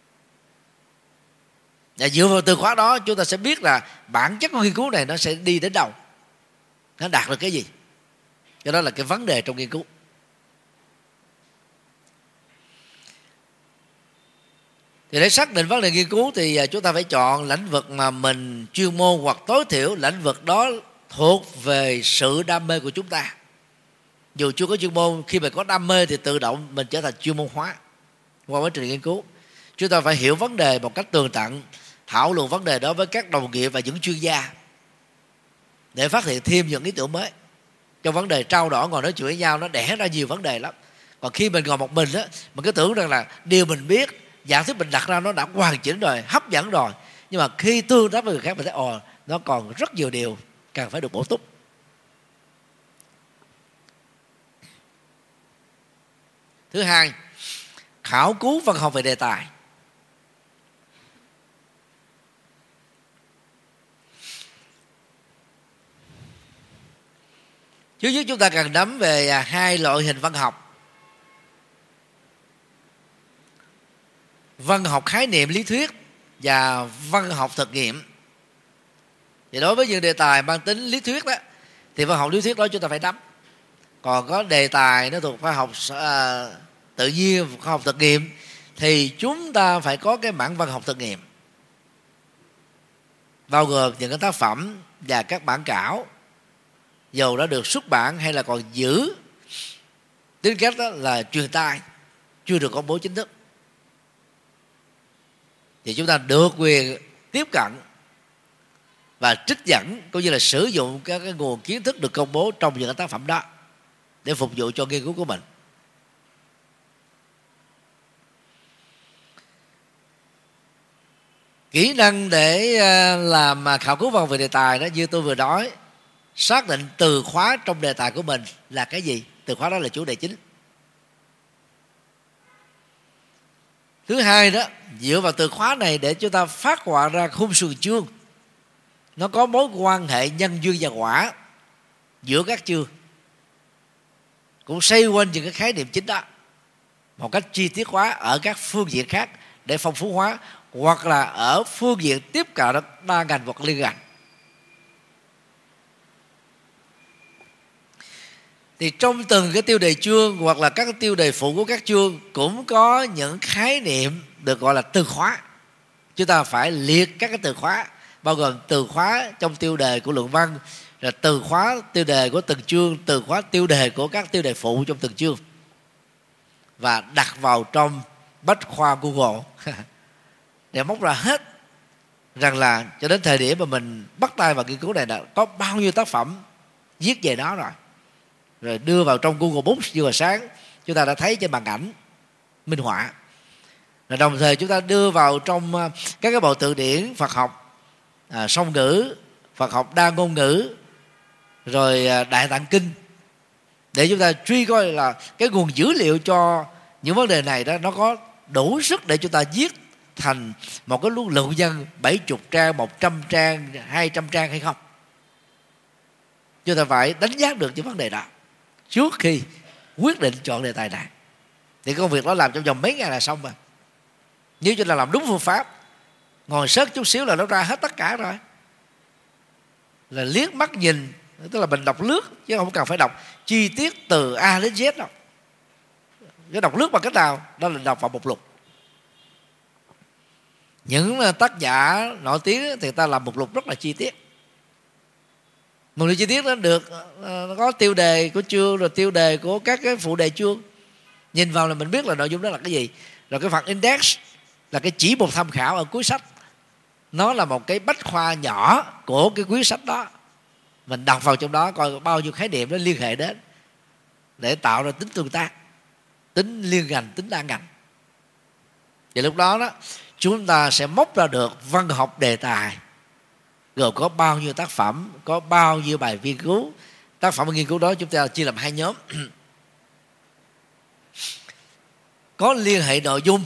Và dựa vào từ khóa đó chúng ta sẽ biết là bản chất của nghiên cứu này nó sẽ đi đến đâu, nó đạt được cái gì. Cái đó là cái vấn đề trong nghiên cứu. Thì để xác định vấn đề nghiên cứu thì chúng ta phải chọn lĩnh vực mà mình chuyên môn, hoặc tối thiểu lĩnh vực đó thuộc về sự đam mê của chúng ta. Dù chưa có chuyên môn, khi mà có đam mê thì tự động mình trở thành chuyên môn hóa qua quá trình nghiên cứu. Chúng ta phải hiểu vấn đề một cách tường tận, thảo luận vấn đề đó với các đồng nghiệp và những chuyên gia để phát hiện thêm những ý tưởng mới. Trong vấn đề trao đổi, ngồi nói chuyện với nhau, nó đẻ ra nhiều vấn đề lắm. Còn khi mình ngồi một mình á, mình cứ tưởng rằng là điều mình biết, giả thuyết mình đặt ra nó đã hoàn chỉnh rồi, hấp dẫn rồi. Nhưng mà khi tương tác với người khác mình thấy ồ, nó còn rất nhiều điều cần phải được bổ túc. Thứ hai, khảo cứu văn học về đề tài. Trước nhất chúng ta cần nắm về hai loại hình văn học: văn học khái niệm lý thuyết và văn học thực nghiệm. Thì đối với những đề tài mang tính lý thuyết đó thì văn học lý thuyết đó chúng ta phải nắm. Còn có đề tài nó thuộc khoa học à, tự nhiên, khoa học thực nghiệm thì chúng ta phải có cái mảng văn học thực nghiệm, bao gồm những cái tác phẩm và các bản cảo, dầu đã được xuất bản hay là còn giữ tính cách đó là truyền tai, chưa được công bố chính thức, thì chúng ta được quyền tiếp cận và trích dẫn cũng như là sử dụng các cái nguồn kiến thức được công bố trong những tác phẩm đó để phục vụ cho nghiên cứu của mình. Kỹ năng để làm khảo cứu văn về đề tài đó, như tôi vừa nói, xác định từ khóa trong đề tài của mình là cái gì. Từ khóa đó là chủ đề chính. Thứ hai đó, dựa vào từ khóa này để chúng ta phát họa ra khung sườn chương. Nó có mối quan hệ nhân duyên và quả giữa các chương, cũng xoay quanh những cái khái niệm chính đó một cách chi tiết hóa ở các phương diện khác để phong phú hóa, hoặc là ở phương diện tiếp cận đa ngành hoặc liên ngành. Thì trong từng cái tiêu đề chương hoặc là các cái tiêu đề phụ của các chương cũng có những khái niệm được gọi là từ khóa. Chúng ta phải liệt các cái từ khóa, bao gồm từ khóa trong tiêu đề của luận văn, rồi từ khóa tiêu đề của từng chương, từ khóa tiêu đề của các tiêu đề phụ trong từng chương, và đặt vào trong bách khoa Google để móc ra hết rằng là cho đến thời điểm mà mình bắt tay vào nghiên cứu này là có bao nhiêu tác phẩm viết về nó rồi. Rồi đưa vào trong Google Books như hồi sáng chúng ta đã thấy trên màn ảnh minh họa. Rồi đồng thời chúng ta đưa vào trong các cái bộ từ điển Phật học, à, song ngữ, Phật học đa ngôn ngữ, rồi Đại Tạng Kinh, để chúng ta truy coi là cái nguồn dữ liệu cho những vấn đề này đó nó có đủ sức để chúng ta viết thành một cái luận văn bảy mươi trang, một trăm trang, hai trăm trang hay không. Chúng ta phải đánh giá được những vấn đề đó trước khi quyết định chọn đề tài này. Thì công việc đó làm trong vòng mấy ngày là xong mà. Nếu chúng ta làm đúng phương pháp, ngồi sớt chút xíu là nó ra hết tất cả rồi. Là liếc mắt nhìn, tức là mình đọc lướt chứ không cần phải đọc chi tiết từ A đến Z đâu. Cái đọc lướt bằng cách nào? Đó là đọc vào mục lục. Những tác giả nổi tiếng thì ta làm mục lục rất là chi tiết. Mục lục chi tiết đó được nó có tiêu đề của chương, rồi tiêu đề của các cái phụ đề chương. Nhìn vào là mình biết là nội dung đó là cái gì. Rồi cái phần index là cái chỉ một tham khảo ở cuối sách. Nó là một cái bách khoa nhỏ của cái quyển sách đó. Mình đọc vào trong đó coi bao nhiêu khái niệm nó liên hệ đến, để tạo ra tính tương tác, tính liên ngành, tính đa ngành. Thì lúc đó đó chúng ta sẽ móc ra được văn học đề tài gồm có bao nhiêu tác phẩm, có bao nhiêu bài nghiên cứu. Tác phẩm nghiên cứu đó chúng ta chia làm hai nhóm. Có liên hệ nội dung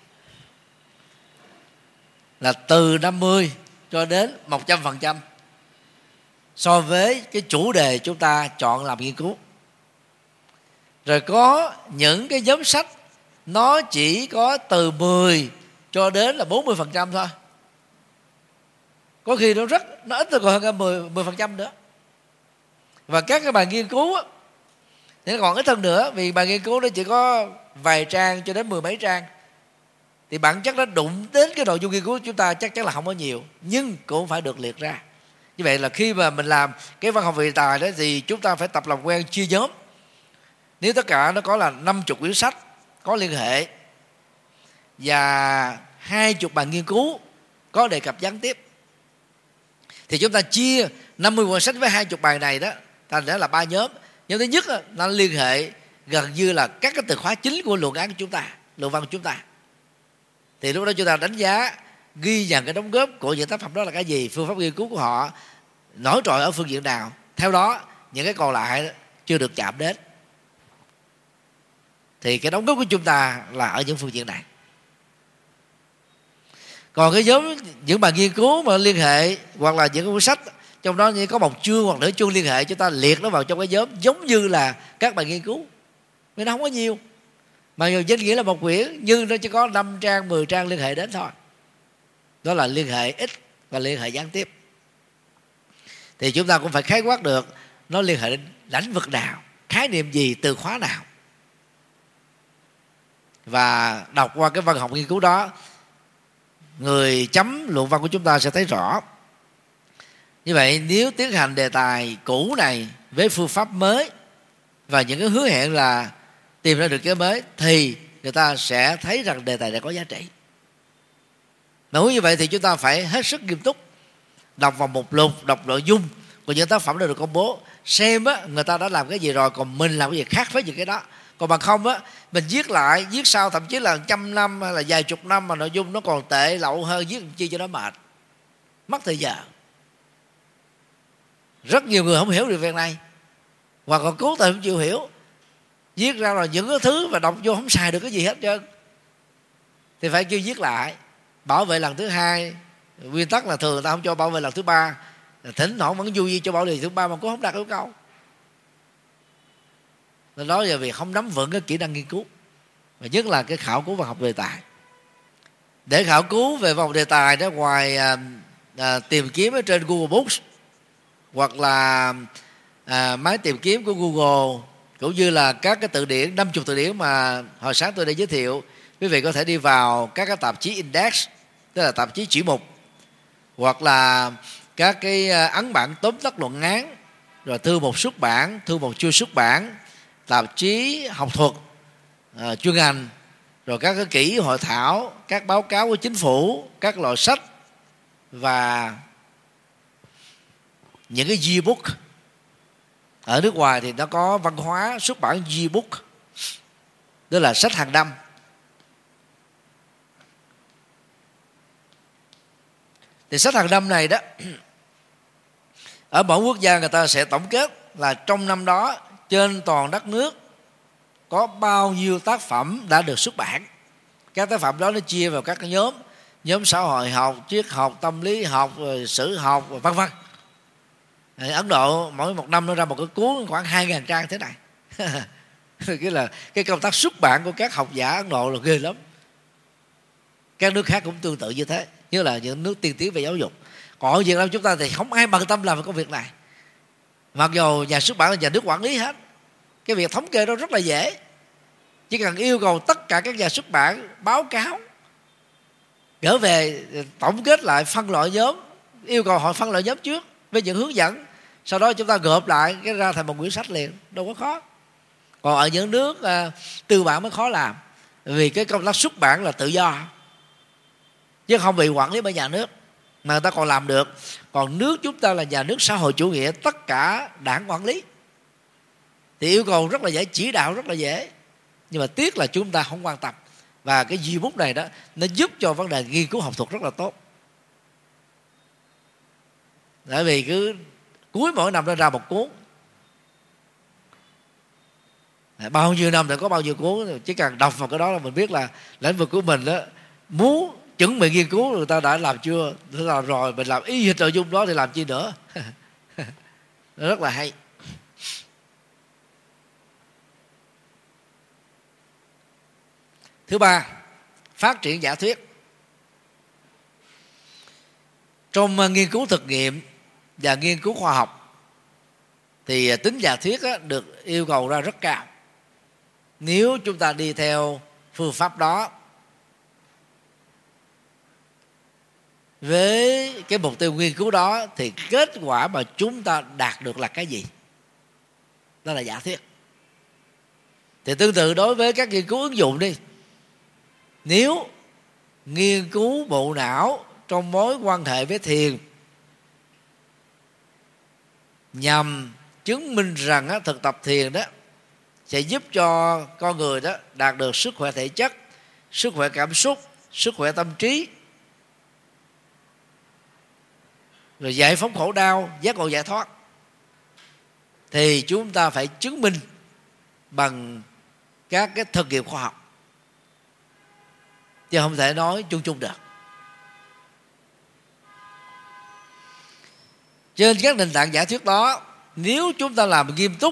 là từ năm mươi cho đến một trăm phần trăm so với cái chủ đề chúng ta chọn làm nghiên cứu. Rồi có những cái nhóm sách nó chỉ có từ mười cho đến là bốn mươi phần trăm thôi. Có khi nó rất nó ít còn hơn cả mười phần trăm nữa. Và các cái bài nghiên cứu thì nó còn ít hơn nữa, vì bài nghiên cứu nó chỉ có vài trang cho đến mười mấy trang. Thì bản chất nó đụng đến cái nội dung nghiên cứu chúng ta chắc chắn là không có nhiều, nhưng cũng phải được liệt ra. Như vậy là khi mà mình làm cái văn học về đề tài đó thì chúng ta phải tập làm quen chia nhóm. Nếu tất cả nó có là năm mươi quyển sách có liên hệ và hai mươi bài nghiên cứu có đề cập gián tiếp, thì chúng ta chia năm mươi quyển sách với hai mươi bài này đó thành ra là ba nhóm. Nhóm thứ nhất nó liên hệ gần như là các cái từ khóa chính của luận án của chúng ta, luận văn của chúng ta. Thì lúc đó chúng ta đánh giá, ghi nhận cái đóng góp của những tác phẩm đó là cái gì, phương pháp nghiên cứu của họ nổi trội ở phương diện nào. Theo đó những cái còn lại chưa được chạm đến, thì cái đóng góp của chúng ta là ở những phương diện này. Còn cái nhóm những bài nghiên cứu mà liên hệ hoặc là những cuốn sách trong đó như có một chương hoặc nửa chương liên hệ, chúng ta liệt nó vào trong cái nhóm giống như là các bài nghiên cứu. Vì nó không có nhiều, mà dù danh nghĩa là một quyển nhưng nó chỉ có năm trang, mười trang liên hệ đến thôi. Đó là liên hệ ít và liên hệ gián tiếp. Thì chúng ta cũng phải khái quát được nó liên hệ đến lĩnh vực nào, khái niệm gì, từ khóa nào. Và đọc qua cái văn học nghiên cứu đó, người chấm luận văn của chúng ta sẽ thấy rõ. Như vậy nếu tiến hành đề tài cũ này với phương pháp mới và những cái hứa hẹn là tìm ra được cái mới, thì người ta sẽ thấy rằng đề tài này có giá trị. Mà muốn như vậy thì chúng ta phải hết sức nghiêm túc, đọc vào mục lục, đọc nội dung của những tác phẩm đã được công bố, xem á, người ta đã làm cái gì rồi, còn mình làm cái gì khác với những cái đó, Còn bằng không á, mình viết lại, viết sau thậm chí là trăm năm hay là vài chục năm mà nội dung nó còn tệ lậu hơn, viết làm chi cho nó mệt, mất thời giờ. Rất nhiều người không hiểu được việc này, hoặc còn cố tình không chịu hiểu, viết ra là những cái thứ và đọc vô không xài được cái gì hết trơn, thì phải kêu viết lại, bảo vệ lần thứ hai. Nguyên tắc là thường người ta không cho bảo vệ lần thứ ba, thỉnh thoảng vẫn vui cho bảo vệ thứ ba mà cũng không đạt yêu cầu. Nên đó là vì không nắm vững cái kỹ năng nghiên cứu, và nhất là cái khảo cứu văn học đề tài. Để khảo cứu về văn học đề tài đó, ngoài à, à, tìm kiếm ở trên Google Books hoặc là à, máy tìm kiếm của Google, cũng như là các cái từ điển, năm mươi từ điển mà hồi sáng tôi đã giới thiệu, quý vị có thể đi vào các cái tạp chí index, tức là tạp chí chỉ mục, hoặc là các cái ấn bản tóm tắt luận ngắn, rồi thư mục xuất bản, thư mục chưa xuất bản, tạp chí học thuật à, chuyên ngành, rồi các cái kỹ hội thảo, các báo cáo của chính phủ, các loại sách và những cái ebook. Ở nước ngoài thì nó có văn hóa xuất bản ebook, tức là sách hàng năm. Thì sách hàng năm này đó, ở mỗi quốc gia người ta sẽ tổng kết là trong năm đó trên toàn đất nước có bao nhiêu tác phẩm đã được xuất bản. Các tác phẩm đó nó chia vào các cái nhóm, nhóm xã hội học, triết học, tâm lý học, rồi sử học, vân vân. Ấn Độ mỗi một năm nó ra một cái cuốn khoảng hai ngàn trang thế này. Cái là cái công tác xuất bản của các học giả Ấn Độ là ghê lắm. Các nước khác cũng tương tự như thế, như là những nước tiên tiến về giáo dục. Còn ở Việt Nam chúng ta thì không ai bận tâm làm về công việc này, mặc dù nhà xuất bản là nhà nước quản lý hết. Cái việc thống kê đó rất là dễ, chỉ cần yêu cầu tất cả các nhà xuất bản báo cáo, gửi về tổng kết lại, phân loại nhóm, yêu cầu họ phân loại nhóm trước với những hướng dẫn, sau đó chúng ta gộp lại cái ra thành một quyển sách liền, đâu có khó. Còn ở những nước uh, tư bản mới khó làm, vì cái công tác xuất bản là tự do chứ không bị quản lý bởi nhà nước, mà người ta còn làm được. Còn nước chúng ta là nhà nước xã hội chủ nghĩa, tất cả đảng quản lý, thì yêu cầu rất là dễ, chỉ đạo rất là dễ, nhưng mà tiếc là chúng ta không quan tâm. Và cái ebook này đó, nó giúp cho vấn đề nghiên cứu học thuật rất là tốt. Tại vì cứ cuối mỗi năm nó ra một cuốn, bao nhiêu năm thì có bao nhiêu cuốn, chỉ cần đọc vào cái đó là mình biết là lĩnh vực của mình đó, muốn chuẩn bị nghiên cứu người ta đã làm chưa, thế là rồi mình làm y hệt nội dung đó thì làm chi nữa. Nó rất là hay. Thứ ba, phát triển giả thuyết. Trong nghiên cứu thực nghiệm và nghiên cứu khoa học thì tính giả thuyết được yêu cầu ra rất cao. Nếu chúng ta đi theo phương pháp đó với cái mục tiêu nghiên cứu đó, thì kết quả mà chúng ta đạt được là cái gì? Đó là giả thuyết. Thì tương tự đối với các nghiên cứu ứng dụng đi, nếu nghiên cứu bộ não trong mối quan hệ với thiền nhằm chứng minh rằng á, thực tập thiền đó sẽ giúp cho con người đó đạt được sức khỏe thể chất, sức khỏe cảm xúc, sức khỏe tâm trí, rồi giải phóng khổ đau, giác ngộ giải thoát, thì chúng ta phải chứng minh bằng các cái thực nghiệm khoa học, chứ không thể nói chung chung được. Trên các nền tảng giả thuyết đó, nếu chúng ta làm nghiêm túc,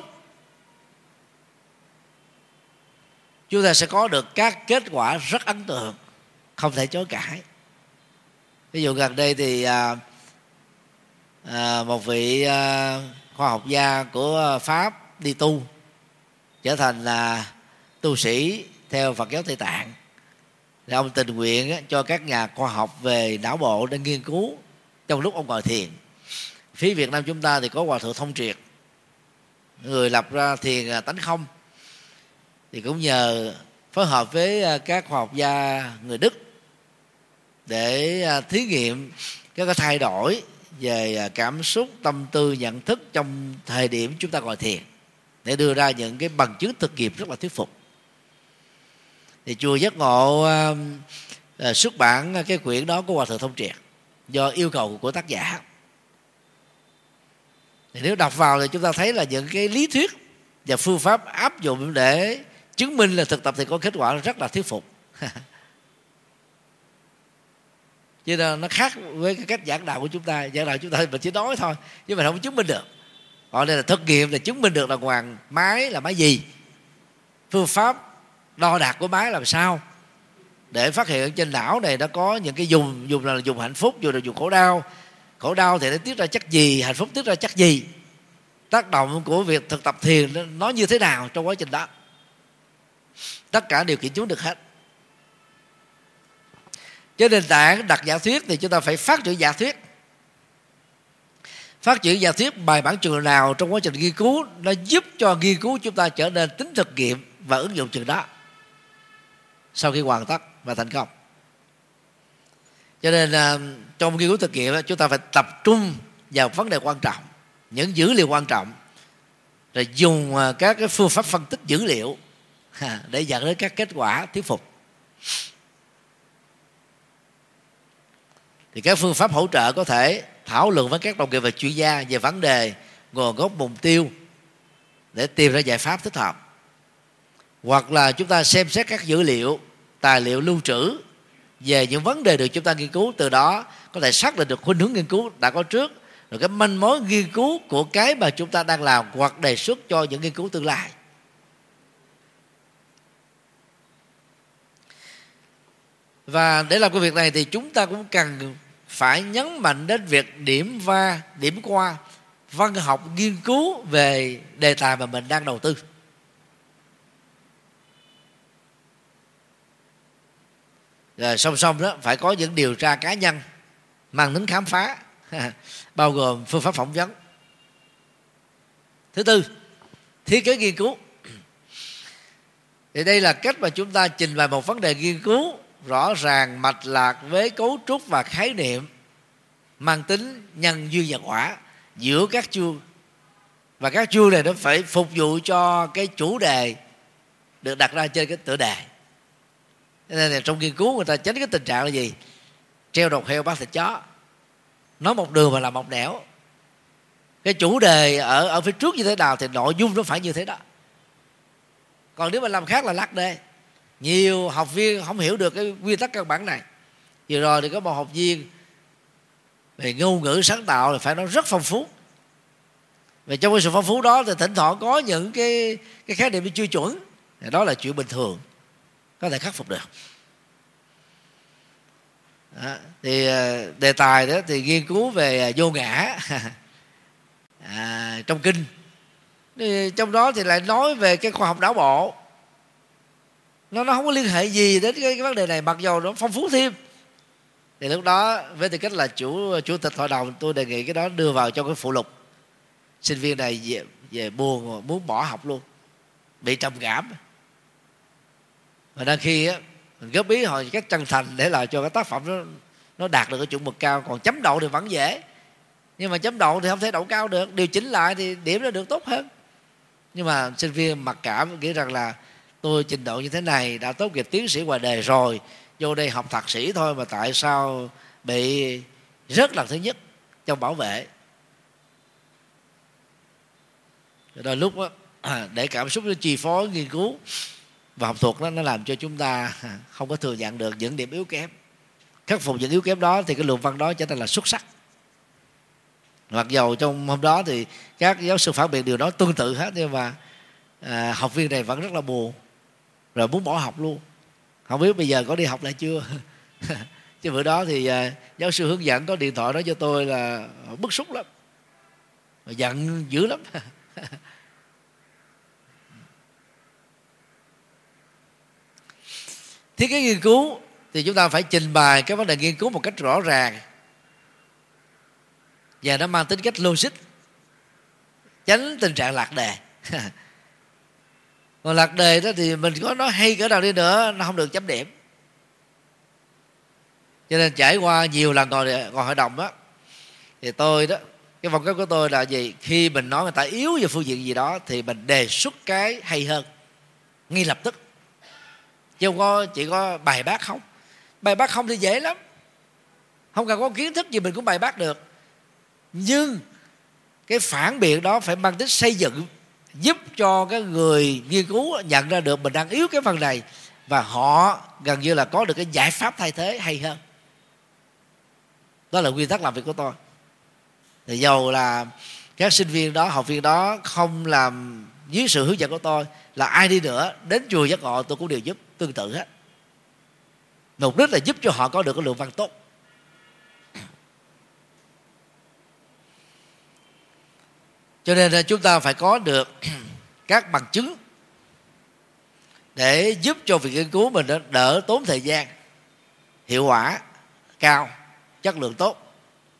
chúng ta sẽ có được các kết quả rất ấn tượng, không thể chối cãi. Ví dụ gần đây thì à, à, một vị à, khoa học gia của Pháp đi tu, trở thành là tu sĩ theo Phật giáo Tây Tạng. Thì ông tình nguyện cho các nhà khoa học về não bộ để nghiên cứu trong lúc ông ngồi thiền. Phía Việt Nam chúng ta thì có Hòa thượng Thông Triệt, người lập ra thiền tánh không, thì cũng nhờ phối hợp với các khoa học gia người Đức để thí nghiệm các cái thay đổi về cảm xúc, tâm tư, nhận thức trong thời điểm chúng ta ngồi thiền. để đưa ra những cái bằng chứng thực nghiệm rất là thuyết phục. Thì chùa Giác Ngộ uh, uh, xuất bản cái quyển đó của Hòa Thượng Thông Triệt do yêu cầu của tác giả. Thì nếu đọc vào thì chúng ta thấy là những cái lý thuyết và phương pháp áp dụng để chứng minh là thực tập thì có kết quả rất là thuyết phục. Chứ là nó khác với cái cách giảng đạo của chúng ta. Giảng đạo chúng ta mình chỉ nói thôi, chứ mình không chứng minh được. Còn đây là thực nghiệm, là chứng minh được là hoàng máy là máy gì, phương pháp đo đạc của máy làm sao, để phát hiện trên não này nó có những cái dùng dùng là dùng hạnh phúc, dùng là dùng khổ đau. Khổ đau thì nó tiết ra chất gì, hạnh phúc tiết ra chất gì, tác động của việc thực tập thiền nó như thế nào trong quá trình đó. Tất cả đều kiểm chứng được hết. Trên nền tảng đặt giả thuyết thì chúng ta phải phát triển giả thuyết. Phát triển giả thuyết bài bản chừng nào trong quá trình nghiên cứu, nó giúp cho nghiên cứu chúng ta trở nên tính thực nghiệm và ứng dụng chừng đó sau khi hoàn tất và thành công. Cho nên trong nghiên cứu thực nghiệm chúng ta phải tập trung vào vấn đề quan trọng, những dữ liệu quan trọng, rồi dùng các cái phương pháp phân tích dữ liệu để dẫn đến các kết quả thuyết phục. Thì các phương pháp hỗ trợ có thể thảo luận với các đồng nghiệp và chuyên gia về vấn đề nguồn gốc mục tiêu để tìm ra giải pháp thích hợp. Hoặc là chúng ta xem xét các dữ liệu, tài liệu lưu trữ về những vấn đề được chúng ta nghiên cứu, từ đó có thể xác định được khuynh hướng nghiên cứu đã có trước, rồi cái manh mối nghiên cứu của cái mà chúng ta đang làm, hoặc đề xuất cho những nghiên cứu tương lai. Và để làm cái việc này thì chúng ta cũng cần phải nhấn mạnh đến việc điểm va, điểm qua văn học nghiên cứu về đề tài mà mình đang đầu tư. Rồi song song đó phải có những điều tra cá nhân mang tính khám phá, bao gồm phương pháp phỏng vấn. Thứ tư, thiết kế nghiên cứu. Thì đây là cách mà chúng ta trình bày một vấn đề nghiên cứu rõ ràng, mạch lạc với cấu trúc và khái niệm mang tính nhân duyên và quả giữa các chương. Và các chương này nó phải phục vụ cho cái chủ đề được đặt ra trên cái tựa đề. Nên là trong nghiên cứu người ta tránh cái tình trạng là gì? Treo đầu heo bắt thịt chó, nói một đường mà làm một nẻo. Cái chủ đề ở ở phía trước như thế nào thì nội dung nó phải như thế đó. Còn nếu mà làm khác là lắc đê. Nhiều học viên không hiểu được cái quy tắc căn bản này. Vừa rồi thì có một học viên về ngôn ngữ sáng tạo là phải nói rất phong phú. Và trong cái sự phong phú đó thì thỉnh thoảng có những cái cái khái niệm chưa chuẩn, thì đó là chuyện bình thường, có thể khắc phục được. Đó. Thì đề tài đó thì nghiên cứu về vô ngã à, trong kinh, thì trong đó thì lại nói về cái khoa học não bộ. Nó nó không có liên hệ gì đến cái, cái vấn đề này, mặc dù nó phong phú thêm. Thì lúc đó với tư cách là chủ chủ tịch hội đồng, tôi đề nghị cái đó đưa vào trong cái phụ lục. Sinh viên này về, về buồn muốn bỏ học luôn, bị trầm cảm. Và đôi khi á, mình góp ý họ cách chân thành để làm cho cái tác phẩm nó nó đạt được cái chuẩn mực cao. Còn chấm đậu thì vẫn dễ, nhưng mà chấm đậu thì không thể đậu cao được. Điều chỉnh lại thì điểm nó được tốt hơn. Nhưng mà sinh viên mặc cảm nghĩ rằng là tôi trình độ như thế này, đã tốt nghiệp tiến sĩ ngoài đề rồi, vô đây học thạc sĩ thôi mà tại sao bị rớt lần thứ nhất trong bảo vệ. Rồi lúc đó, để cảm xúc nó chi phối nghiên cứu và học thuật đó, nó làm cho chúng ta không có thừa nhận được những điểm yếu kém. Khắc phục những yếu kém đó thì cái luận văn đó trở thành là xuất sắc. Mặc dầu trong hôm đó thì các giáo sư phản biện điều đó tương tự hết, nhưng mà à, học viên này vẫn rất là buồn, rồi muốn bỏ học luôn. Không biết bây giờ có đi học lại chưa. Chứ bữa đó thì à, giáo sư hướng dẫn có điện thoại nói cho tôi là bức xúc lắm, giận dữ lắm. Thiết kế nghiên cứu thì chúng ta phải trình bày cái vấn đề nghiên cứu một cách rõ ràng và nó mang tính cách logic, tránh tình trạng lạc đề. Còn lạc đề đó thì mình có nói hay cỡ nào đi nữa, nó không được chấm điểm. Cho nên trải qua nhiều lần ngồi ngồi hội đồng đó, thì tôi đó cái phong cách của tôi là gì? Khi mình nói người ta yếu về phương diện gì đó thì mình đề xuất cái hay hơn ngay lập tức, chứ không có chỉ có bài bác không. Bài bác không thì dễ lắm, không cần có kiến thức gì mình cũng bài bác được. Nhưng cái phản biện đó phải mang tính xây dựng, giúp cho cái người nghiên cứu nhận ra được mình đang yếu cái phần này, và họ gần như là có được cái giải pháp thay thế hay hơn. Đó là nguyên tắc làm việc của tôi. Thì dầu là các sinh viên đó, học viên đó không làm dưới sự hướng dẫn của tôi, là ai đi nữa đến chùa giác ngộ tôi cũng đều giúp tương tự hết. Mục đích là giúp cho họ có được cái lượng văn tốt. Cho nên là chúng ta phải có được các bằng chứng để giúp cho việc nghiên cứu mình đỡ tốn thời gian, hiệu quả cao, chất lượng tốt.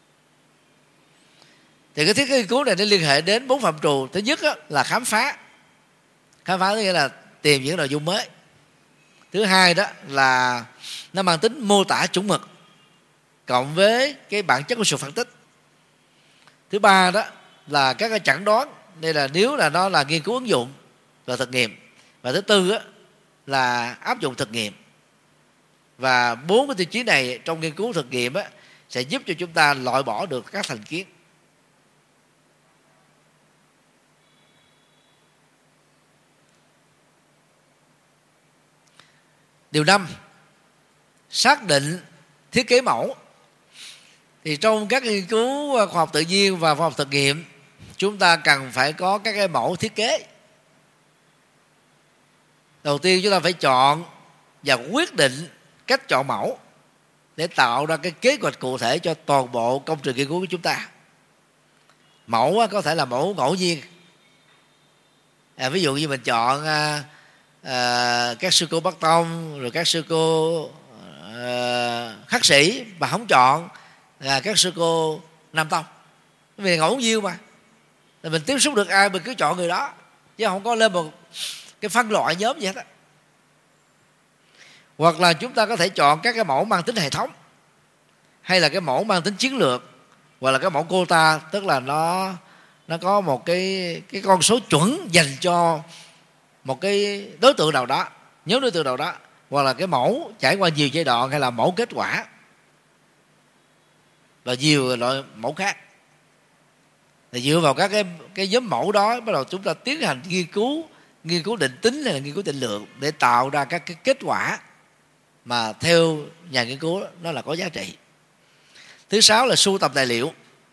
Thì cái thiết nghiên cứu này nó liên hệ đến bốn phạm trù. Thứ nhất là khám phá. Khám phá nghĩa là tìm những nội dung mới. Thứ hai đó là nó mang tính mô tả chuẩn mực cộng với cái bản chất của sự phân tích. Thứ ba đó là các cái chẩn đoán, đây là nếu là nó là nghiên cứu ứng dụng và thực nghiệm. Và thứ tư á, là áp dụng thực nghiệm. Và bốn cái tiêu chí này trong nghiên cứu thực nghiệm á, sẽ giúp cho chúng ta loại bỏ được các thành kiến. Điều năm, xác định thiết kế mẫu. Thì trong các nghiên cứu khoa học tự nhiên và khoa học thực nghiệm, chúng ta cần phải có các cái mẫu thiết kế. Đầu tiên chúng ta phải chọn và quyết định cách chọn mẫu để tạo ra cái kế hoạch cụ thể cho toàn bộ công trình nghiên cứu của chúng ta. Mẫu có thể là mẫu ngẫu nhiên. À, ví dụ như mình chọn à, à, các sư cô Bắc Tông, rồi các sư cô à, khắc sĩ, mà không chọn là các sư cô Nam Tông, vì ngẫu nhiên mà. Thì mình tiếp xúc được ai mình cứ chọn người đó, chứ không có lên một cái phân loại nhóm gì hết á. Hoặc là chúng ta có thể chọn các cái mẫu mang tính hệ thống, hay là cái mẫu mang tính chiến lược, hoặc là cái mẫu quota, tức là nó nó có một cái cái con số chuẩn dành cho một cái đối tượng nào đó, nhóm đối tượng nào đó, hoặc là cái mẫu trải qua nhiều giai đoạn, hay là mẫu kết quả, và nhiều loại mẫu khác. Thì dựa vào các cái cái nhóm mẫu đó, bắt đầu chúng ta tiến hành nghiên cứu, nghiên cứu định tính hay là nghiên cứu định lượng, để tạo ra các cái kết quả mà theo nhà nghiên cứu đó, nó là có giá trị. Thứ sáu là sưu tập tài liệu.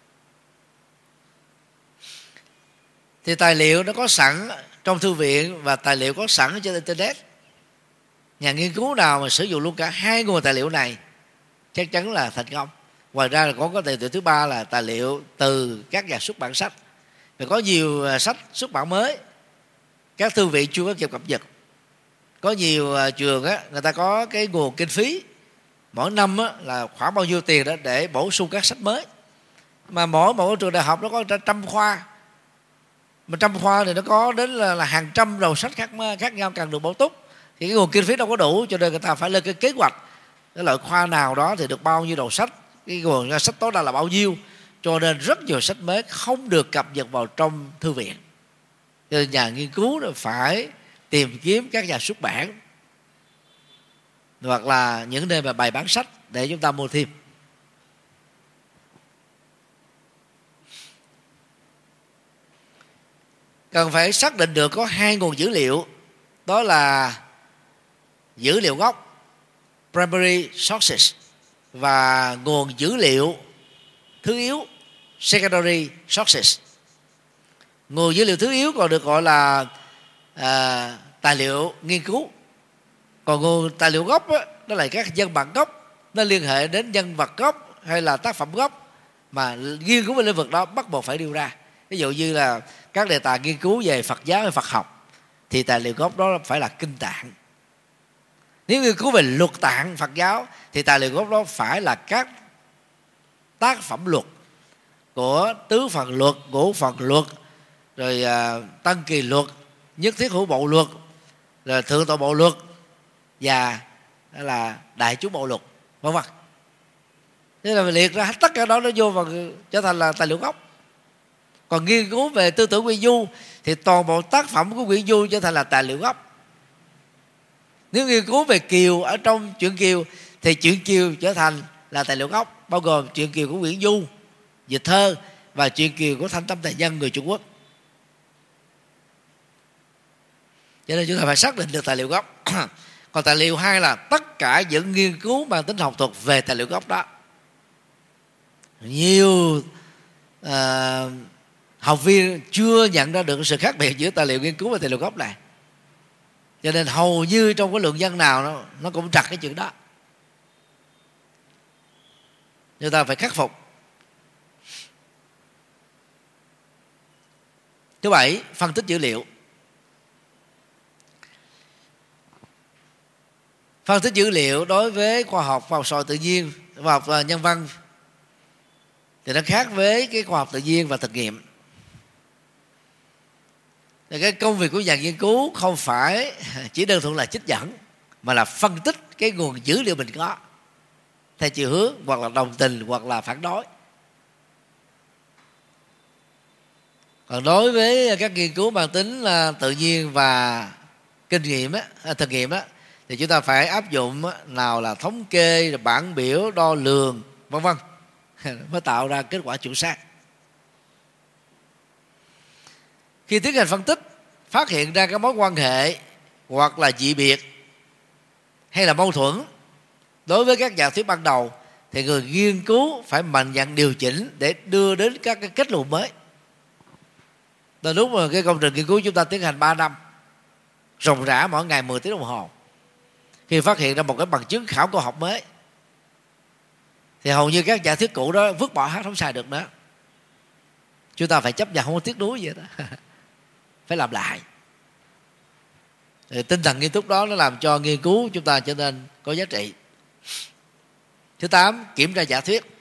Thì tài liệu nó có sẵn trong thư viện và tài liệu có sẵn trên internet. Nhà nghiên cứu nào mà sử dụng luôn cả hai nguồn tài liệu này chắc chắn là thành công. Ngoài ra là có cái tài liệu thứ ba là tài liệu từ các nhà xuất bản sách. Và có nhiều sách xuất bản mới, các thư viện chưa có kịp cập nhật. Có nhiều trường á, người ta có cái nguồn kinh phí mỗi năm á, là khoảng bao nhiêu tiền đó để bổ sung các sách mới. Mà mỗi một trường đại học nó có trăm khoa, mà trăm khoa thì nó có đến là, là hàng trăm đầu sách khác khác nhau cần được bổ túc. Thì cái nguồn kinh phí đâu có đủ, cho nên người ta phải lên cái kế hoạch cái loại khoa nào đó thì được bao nhiêu đầu sách, cái nguồn sách tối đa là bao nhiêu. Cho nên rất nhiều sách mới không được cập nhật vào trong thư viện. Cho nên nhà nghiên cứu phải tìm kiếm các nhà xuất bản hoặc là những nơi mà bày bán sách để chúng ta mua thêm. Cần phải xác định được có hai nguồn dữ liệu, đó là dữ liệu gốc primary sources và nguồn dữ liệu thứ yếu secondary sources. Nguồn dữ liệu thứ yếu còn được gọi là à, tài liệu nghiên cứu. Còn nguồn tài liệu gốc đó, đó là các văn bản gốc, nó liên hệ đến nhân vật gốc hay là tác phẩm gốc mà nghiên cứu về lĩnh vực đó bắt buộc phải đưa ra. Ví dụ như là các đề tài nghiên cứu về Phật giáo hay Phật học thì tài liệu gốc đó phải là kinh tạng. Nếu nghiên cứu về luật tạng Phật giáo thì tài liệu gốc đó phải là các tác phẩm luật của tứ phần luật, ngũ phần luật, rồi uh, tăng kỳ luật, nhất thiết hữu bộ luật, rồi thượng tọa bộ luật và là đại chúng bộ luật, vân vân. Thế là liệt ra tất cả đó nó vô và trở thành là tài liệu gốc. Còn nghiên cứu về tư tưởng Nguyễn Du thì toàn bộ tác phẩm của Nguyễn Du trở thành là tài liệu gốc. Nếu nghiên cứu về Kiều ở trong truyện Kiều thì truyện Kiều trở thành là tài liệu gốc, bao gồm truyện Kiều của Nguyễn Du dịch thơ và truyện Kiều của Thanh Tâm Tài Nhân người Trung Quốc. Cho nên chúng ta phải xác định được tài liệu gốc. Còn tài liệu hai là tất cả những nghiên cứu mang tính học thuật về tài liệu gốc đó. Nhiều à, học viên chưa nhận ra được sự khác biệt giữa tài liệu nghiên cứu và tài liệu gốc này. Cho nên hầu như trong cái luận văn nào nó, nó cũng trật cái chuyện đó. Chúng ta phải khắc phục. Thứ bảy, phân tích dữ liệu. Phân tích dữ liệu đối với khoa học, khoa học xã hội tự nhiên, khoa học nhân văn thì nó khác với cái khoa học tự nhiên và thực nghiệm. Thì cái công việc của nhà nghiên cứu không phải chỉ đơn thuần là trích dẫn, mà là phân tích cái nguồn dữ liệu mình có theo chiều hướng hoặc là đồng tình hoặc là phản đối. Còn đối với các nghiên cứu mang tính là tự nhiên và kinh nghiệm á, thực nghiệm á, thì chúng ta phải áp dụng á, nào là thống kê, bảng biểu, đo lường, vân vân mới tạo ra kết quả chuẩn xác. Khi tiến hành phân tích, phát hiện ra các mối quan hệ hoặc là dị biệt hay là mâu thuẫn đối với các giả thuyết ban đầu, thì người nghiên cứu phải mạnh dạn điều chỉnh để đưa đến các cái kết luận mới. Từ lúc mà cái công trình nghiên cứu chúng ta tiến hành ba năm, ròng rã mỗi ngày mười tiếng đồng hồ, khi phát hiện ra một cái bằng chứng khảo cổ học mới, thì hầu như các giả thuyết cũ đó vứt bỏ hết, không xài được nữa. Chúng ta phải chấp nhận, không có tiếc nuối vậy đó phải làm lại. Thì tinh thần nghiêm túc đó nó làm cho nghiên cứu chúng ta trở nên có giá trị. Thứ tám, kiểm tra giả thuyết.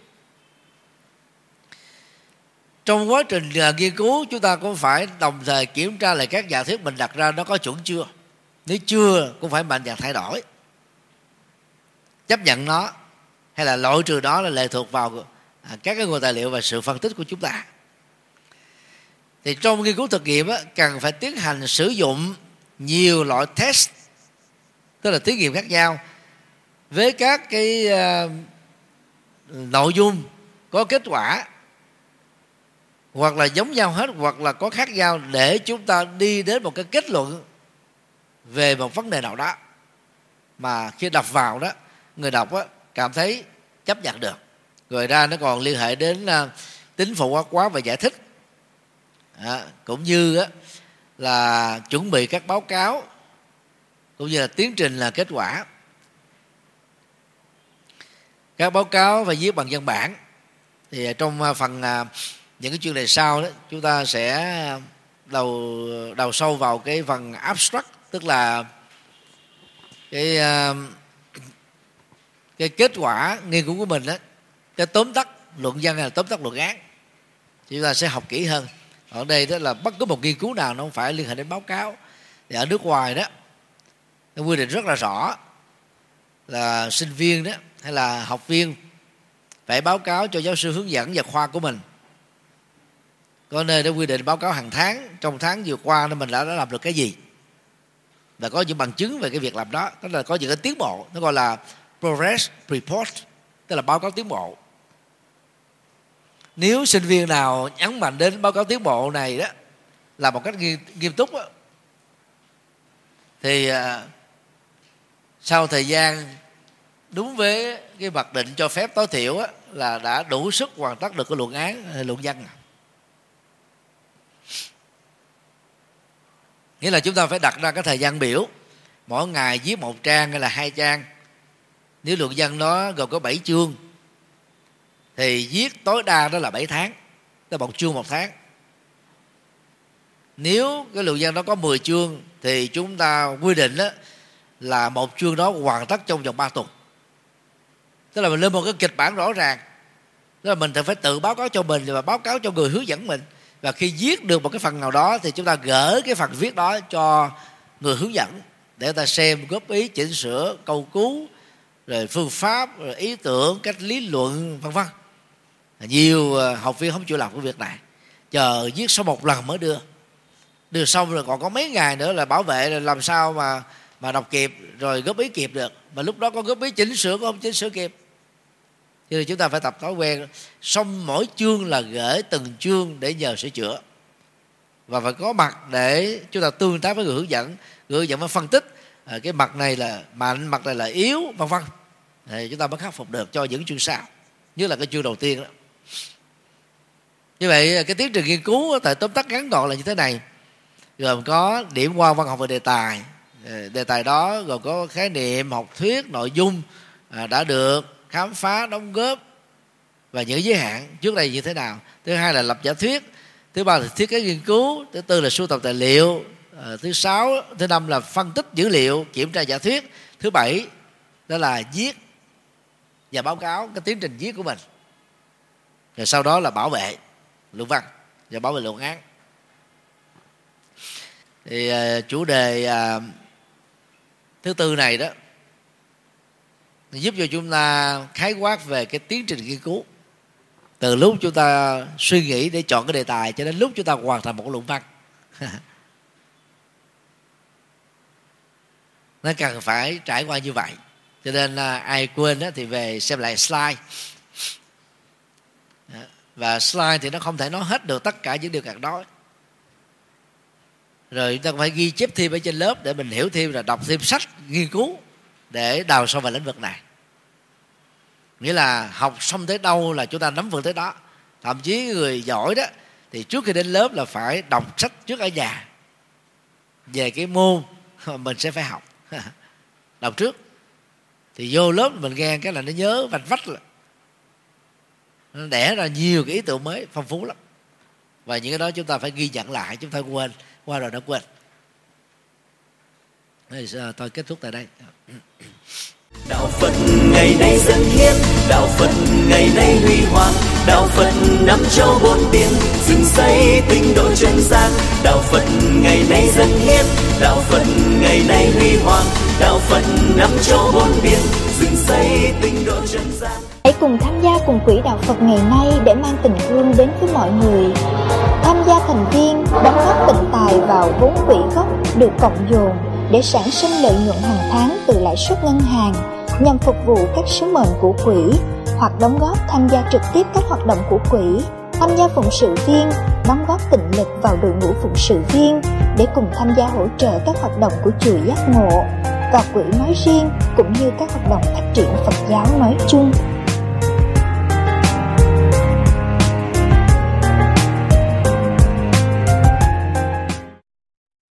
Trong quá trình nghiên cứu, chúng ta cũng phải đồng thời kiểm tra lại các giả thuyết mình đặt ra nó có chuẩn chưa. Nếu chưa, cũng phải mạnh dạn thay đổi. Chấp nhận nó hay là loại trừ nó là lệ thuộc vào các cái nguồn tài liệu và sự phân tích của chúng ta. Thì trong nghiên cứu thực nghiệm á, cần phải tiến hành sử dụng nhiều loại test, tức là thí nghiệm khác nhau, với các cái uh, nội dung có kết quả hoặc là giống nhau hết hoặc là có khác nhau, để chúng ta đi đến một cái kết luận về một vấn đề nào đó mà khi đọc vào đó, người đọc á, cảm thấy chấp nhận được. Rồi ra nó còn liên hệ đến uh, tính phổ quát quá và giải thích, à, cũng như á, là chuẩn bị các báo cáo cũng như là tiến trình là kết quả. Các báo cáo phải viết bằng văn bản. Thì trong phần những cái chuyên đề sau đó, chúng ta sẽ đầu đầu sâu vào cái phần abstract, tức là cái cái kết quả nghiên cứu của mình đó, cái tóm tắt luận văn hay là tóm tắt luận án, chúng ta sẽ học kỹ hơn. Ở đây đó là bất cứ một nghiên cứu nào nó không phải liên hệ đến báo cáo. Thì ở nước ngoài đó, nó quy định rất là rõ là sinh viên đó hay là học viên phải báo cáo cho giáo sư hướng dẫn và khoa của mình. Có nơi nó quy định báo cáo hàng tháng, trong tháng vừa qua nên mình đã, đã làm được cái gì, và có những bằng chứng về cái việc làm đó. Tức là có những cái tiến bộ, nó gọi là progress report, tức là báo cáo tiến bộ. Nếu sinh viên nào nhấn mạnh đến báo cáo tiến bộ này đó là một cách nghiêm, nghiêm túc đó, thì à, sau thời gian đúng với cái mặc định cho phép tối thiểu á, là đã đủ sức hoàn tất được cái luận án, luận văn. Nghĩa là chúng ta phải đặt ra cái thời gian biểu, mỗi ngày viết một trang hay là hai trang. Nếu luận văn nó gồm có bảy chương thì viết tối đa đó là bảy tháng, tức là một chương một tháng. Nếu cái luận văn đó có mười chương thì chúng ta quy định đó là một chương đó hoàn tất trong vòng ba tuần. Tức là mình lên một cái kịch bản rõ ràng, tức là mình phải tự báo cáo cho mình và báo cáo cho người hướng dẫn mình. Và khi viết được một cái phần nào đó thì chúng ta gửi cái phần viết đó cho người hướng dẫn để người ta xem, góp ý, chỉnh sửa, câu cứu, rồi phương pháp, rồi ý tưởng, cách lý luận, vân vân. Nhiều học viên không chịu làm cái việc này, chờ giết sau một lần mới đưa. Đưa xong rồi còn có mấy ngày nữa là bảo vệ, là làm sao mà mà đọc kịp rồi góp ý kịp được. Mà lúc đó có góp ý chỉnh sửa, có không chỉnh sửa kịp. Cho nên chúng ta phải tập thói quen xong mỗi chương là gửi từng chương để nhờ sửa chữa, và phải có mặt để chúng ta tương tác với người hướng dẫn. Người hướng dẫn phải phân tích à, cái mặt này là mạnh, mặt này là yếu, vân vân, thì chúng ta mới khắc phục được cho những chương sau, nhất là cái chương đầu tiên đó. Như vậy cái tiến trình nghiên cứu tại tóm tắt ngắn gọn là như thế này, gồm có điểm qua văn học và đề tài. Đề tài đó gồm có khái niệm, học thuyết, nội dung à, đã được khám phá, đóng góp và những giới hạn trước đây như thế nào. Thứ hai là lập giả thuyết. Thứ ba là thiết kế nghiên cứu. Thứ tư là sưu tập tài liệu. à, Thứ sáu, thứ năm là phân tích dữ liệu, kiểm tra giả thuyết. Thứ bảy đó là viết và báo cáo cái tiến trình viết của mình. Rồi sau đó là bảo vệ luận văn và bảo vệ luận án. Thì uh, chủ đề uh, thứ tư này đó giúp cho chúng ta khái quát về cái tiến trình nghiên cứu, từ lúc chúng ta suy nghĩ để chọn cái đề tài cho đến lúc chúng ta hoàn thành một luận văn. Nó cần phải trải qua như vậy. Cho nên uh, ai quên đó thì về xem lại slide. Và slide thì nó không thể nói hết được tất cả những điều cần nói. Rồi chúng ta phải ghi chép thêm ở trên lớp để mình hiểu thêm, là đọc thêm sách nghiên cứu để đào sâu vào lĩnh vực này. Nghĩa là học xong tới đâu là chúng ta nắm vững tới đó. Thậm chí người giỏi đó thì trước khi đến lớp là phải đọc sách trước ở nhà về cái môn mình sẽ phải học. Đọc trước thì vô lớp mình nghe cái là nó nhớ vạch vách, là nó đẻ ra nhiều cái ý tưởng mới phong phú lắm. Và những cái đó chúng ta phải ghi nhận lại, chúng ta quên qua rồi đã quên. Thì tôi kết thúc tại đây. Đạo Phật ngày nay dân hiến, đạo Phật ngày nay huy hoàng, đạo Phật năm châu bốn biển, dựng xây tinh độ chân gian. Đạo Phật ngày nay dân hiến, đạo Phật ngày nay huy hoàng, đạo Phật năm châu bốn biển, dựng xây tinh độ chân gian. Hãy cùng tham gia cùng quỹ đạo Phật ngày nay để mang tình thương đến với mọi người. Tham gia thành viên, đóng góp tịnh tài vào vốn quỹ gốc được cộng dồn để sản sinh lợi nhuận hàng tháng từ lãi suất ngân hàng nhằm phục vụ các sứ mệnh của quỹ, hoặc đóng góp tham gia trực tiếp các hoạt động của quỹ, tham gia phụng sự viên, đóng góp tịnh lực vào đội ngũ phụng sự viên để cùng tham gia hỗ trợ các hoạt động của chùa Giác Ngộ và quỹ nói riêng, cũng như các hoạt động phát triển Phật giáo nói chung.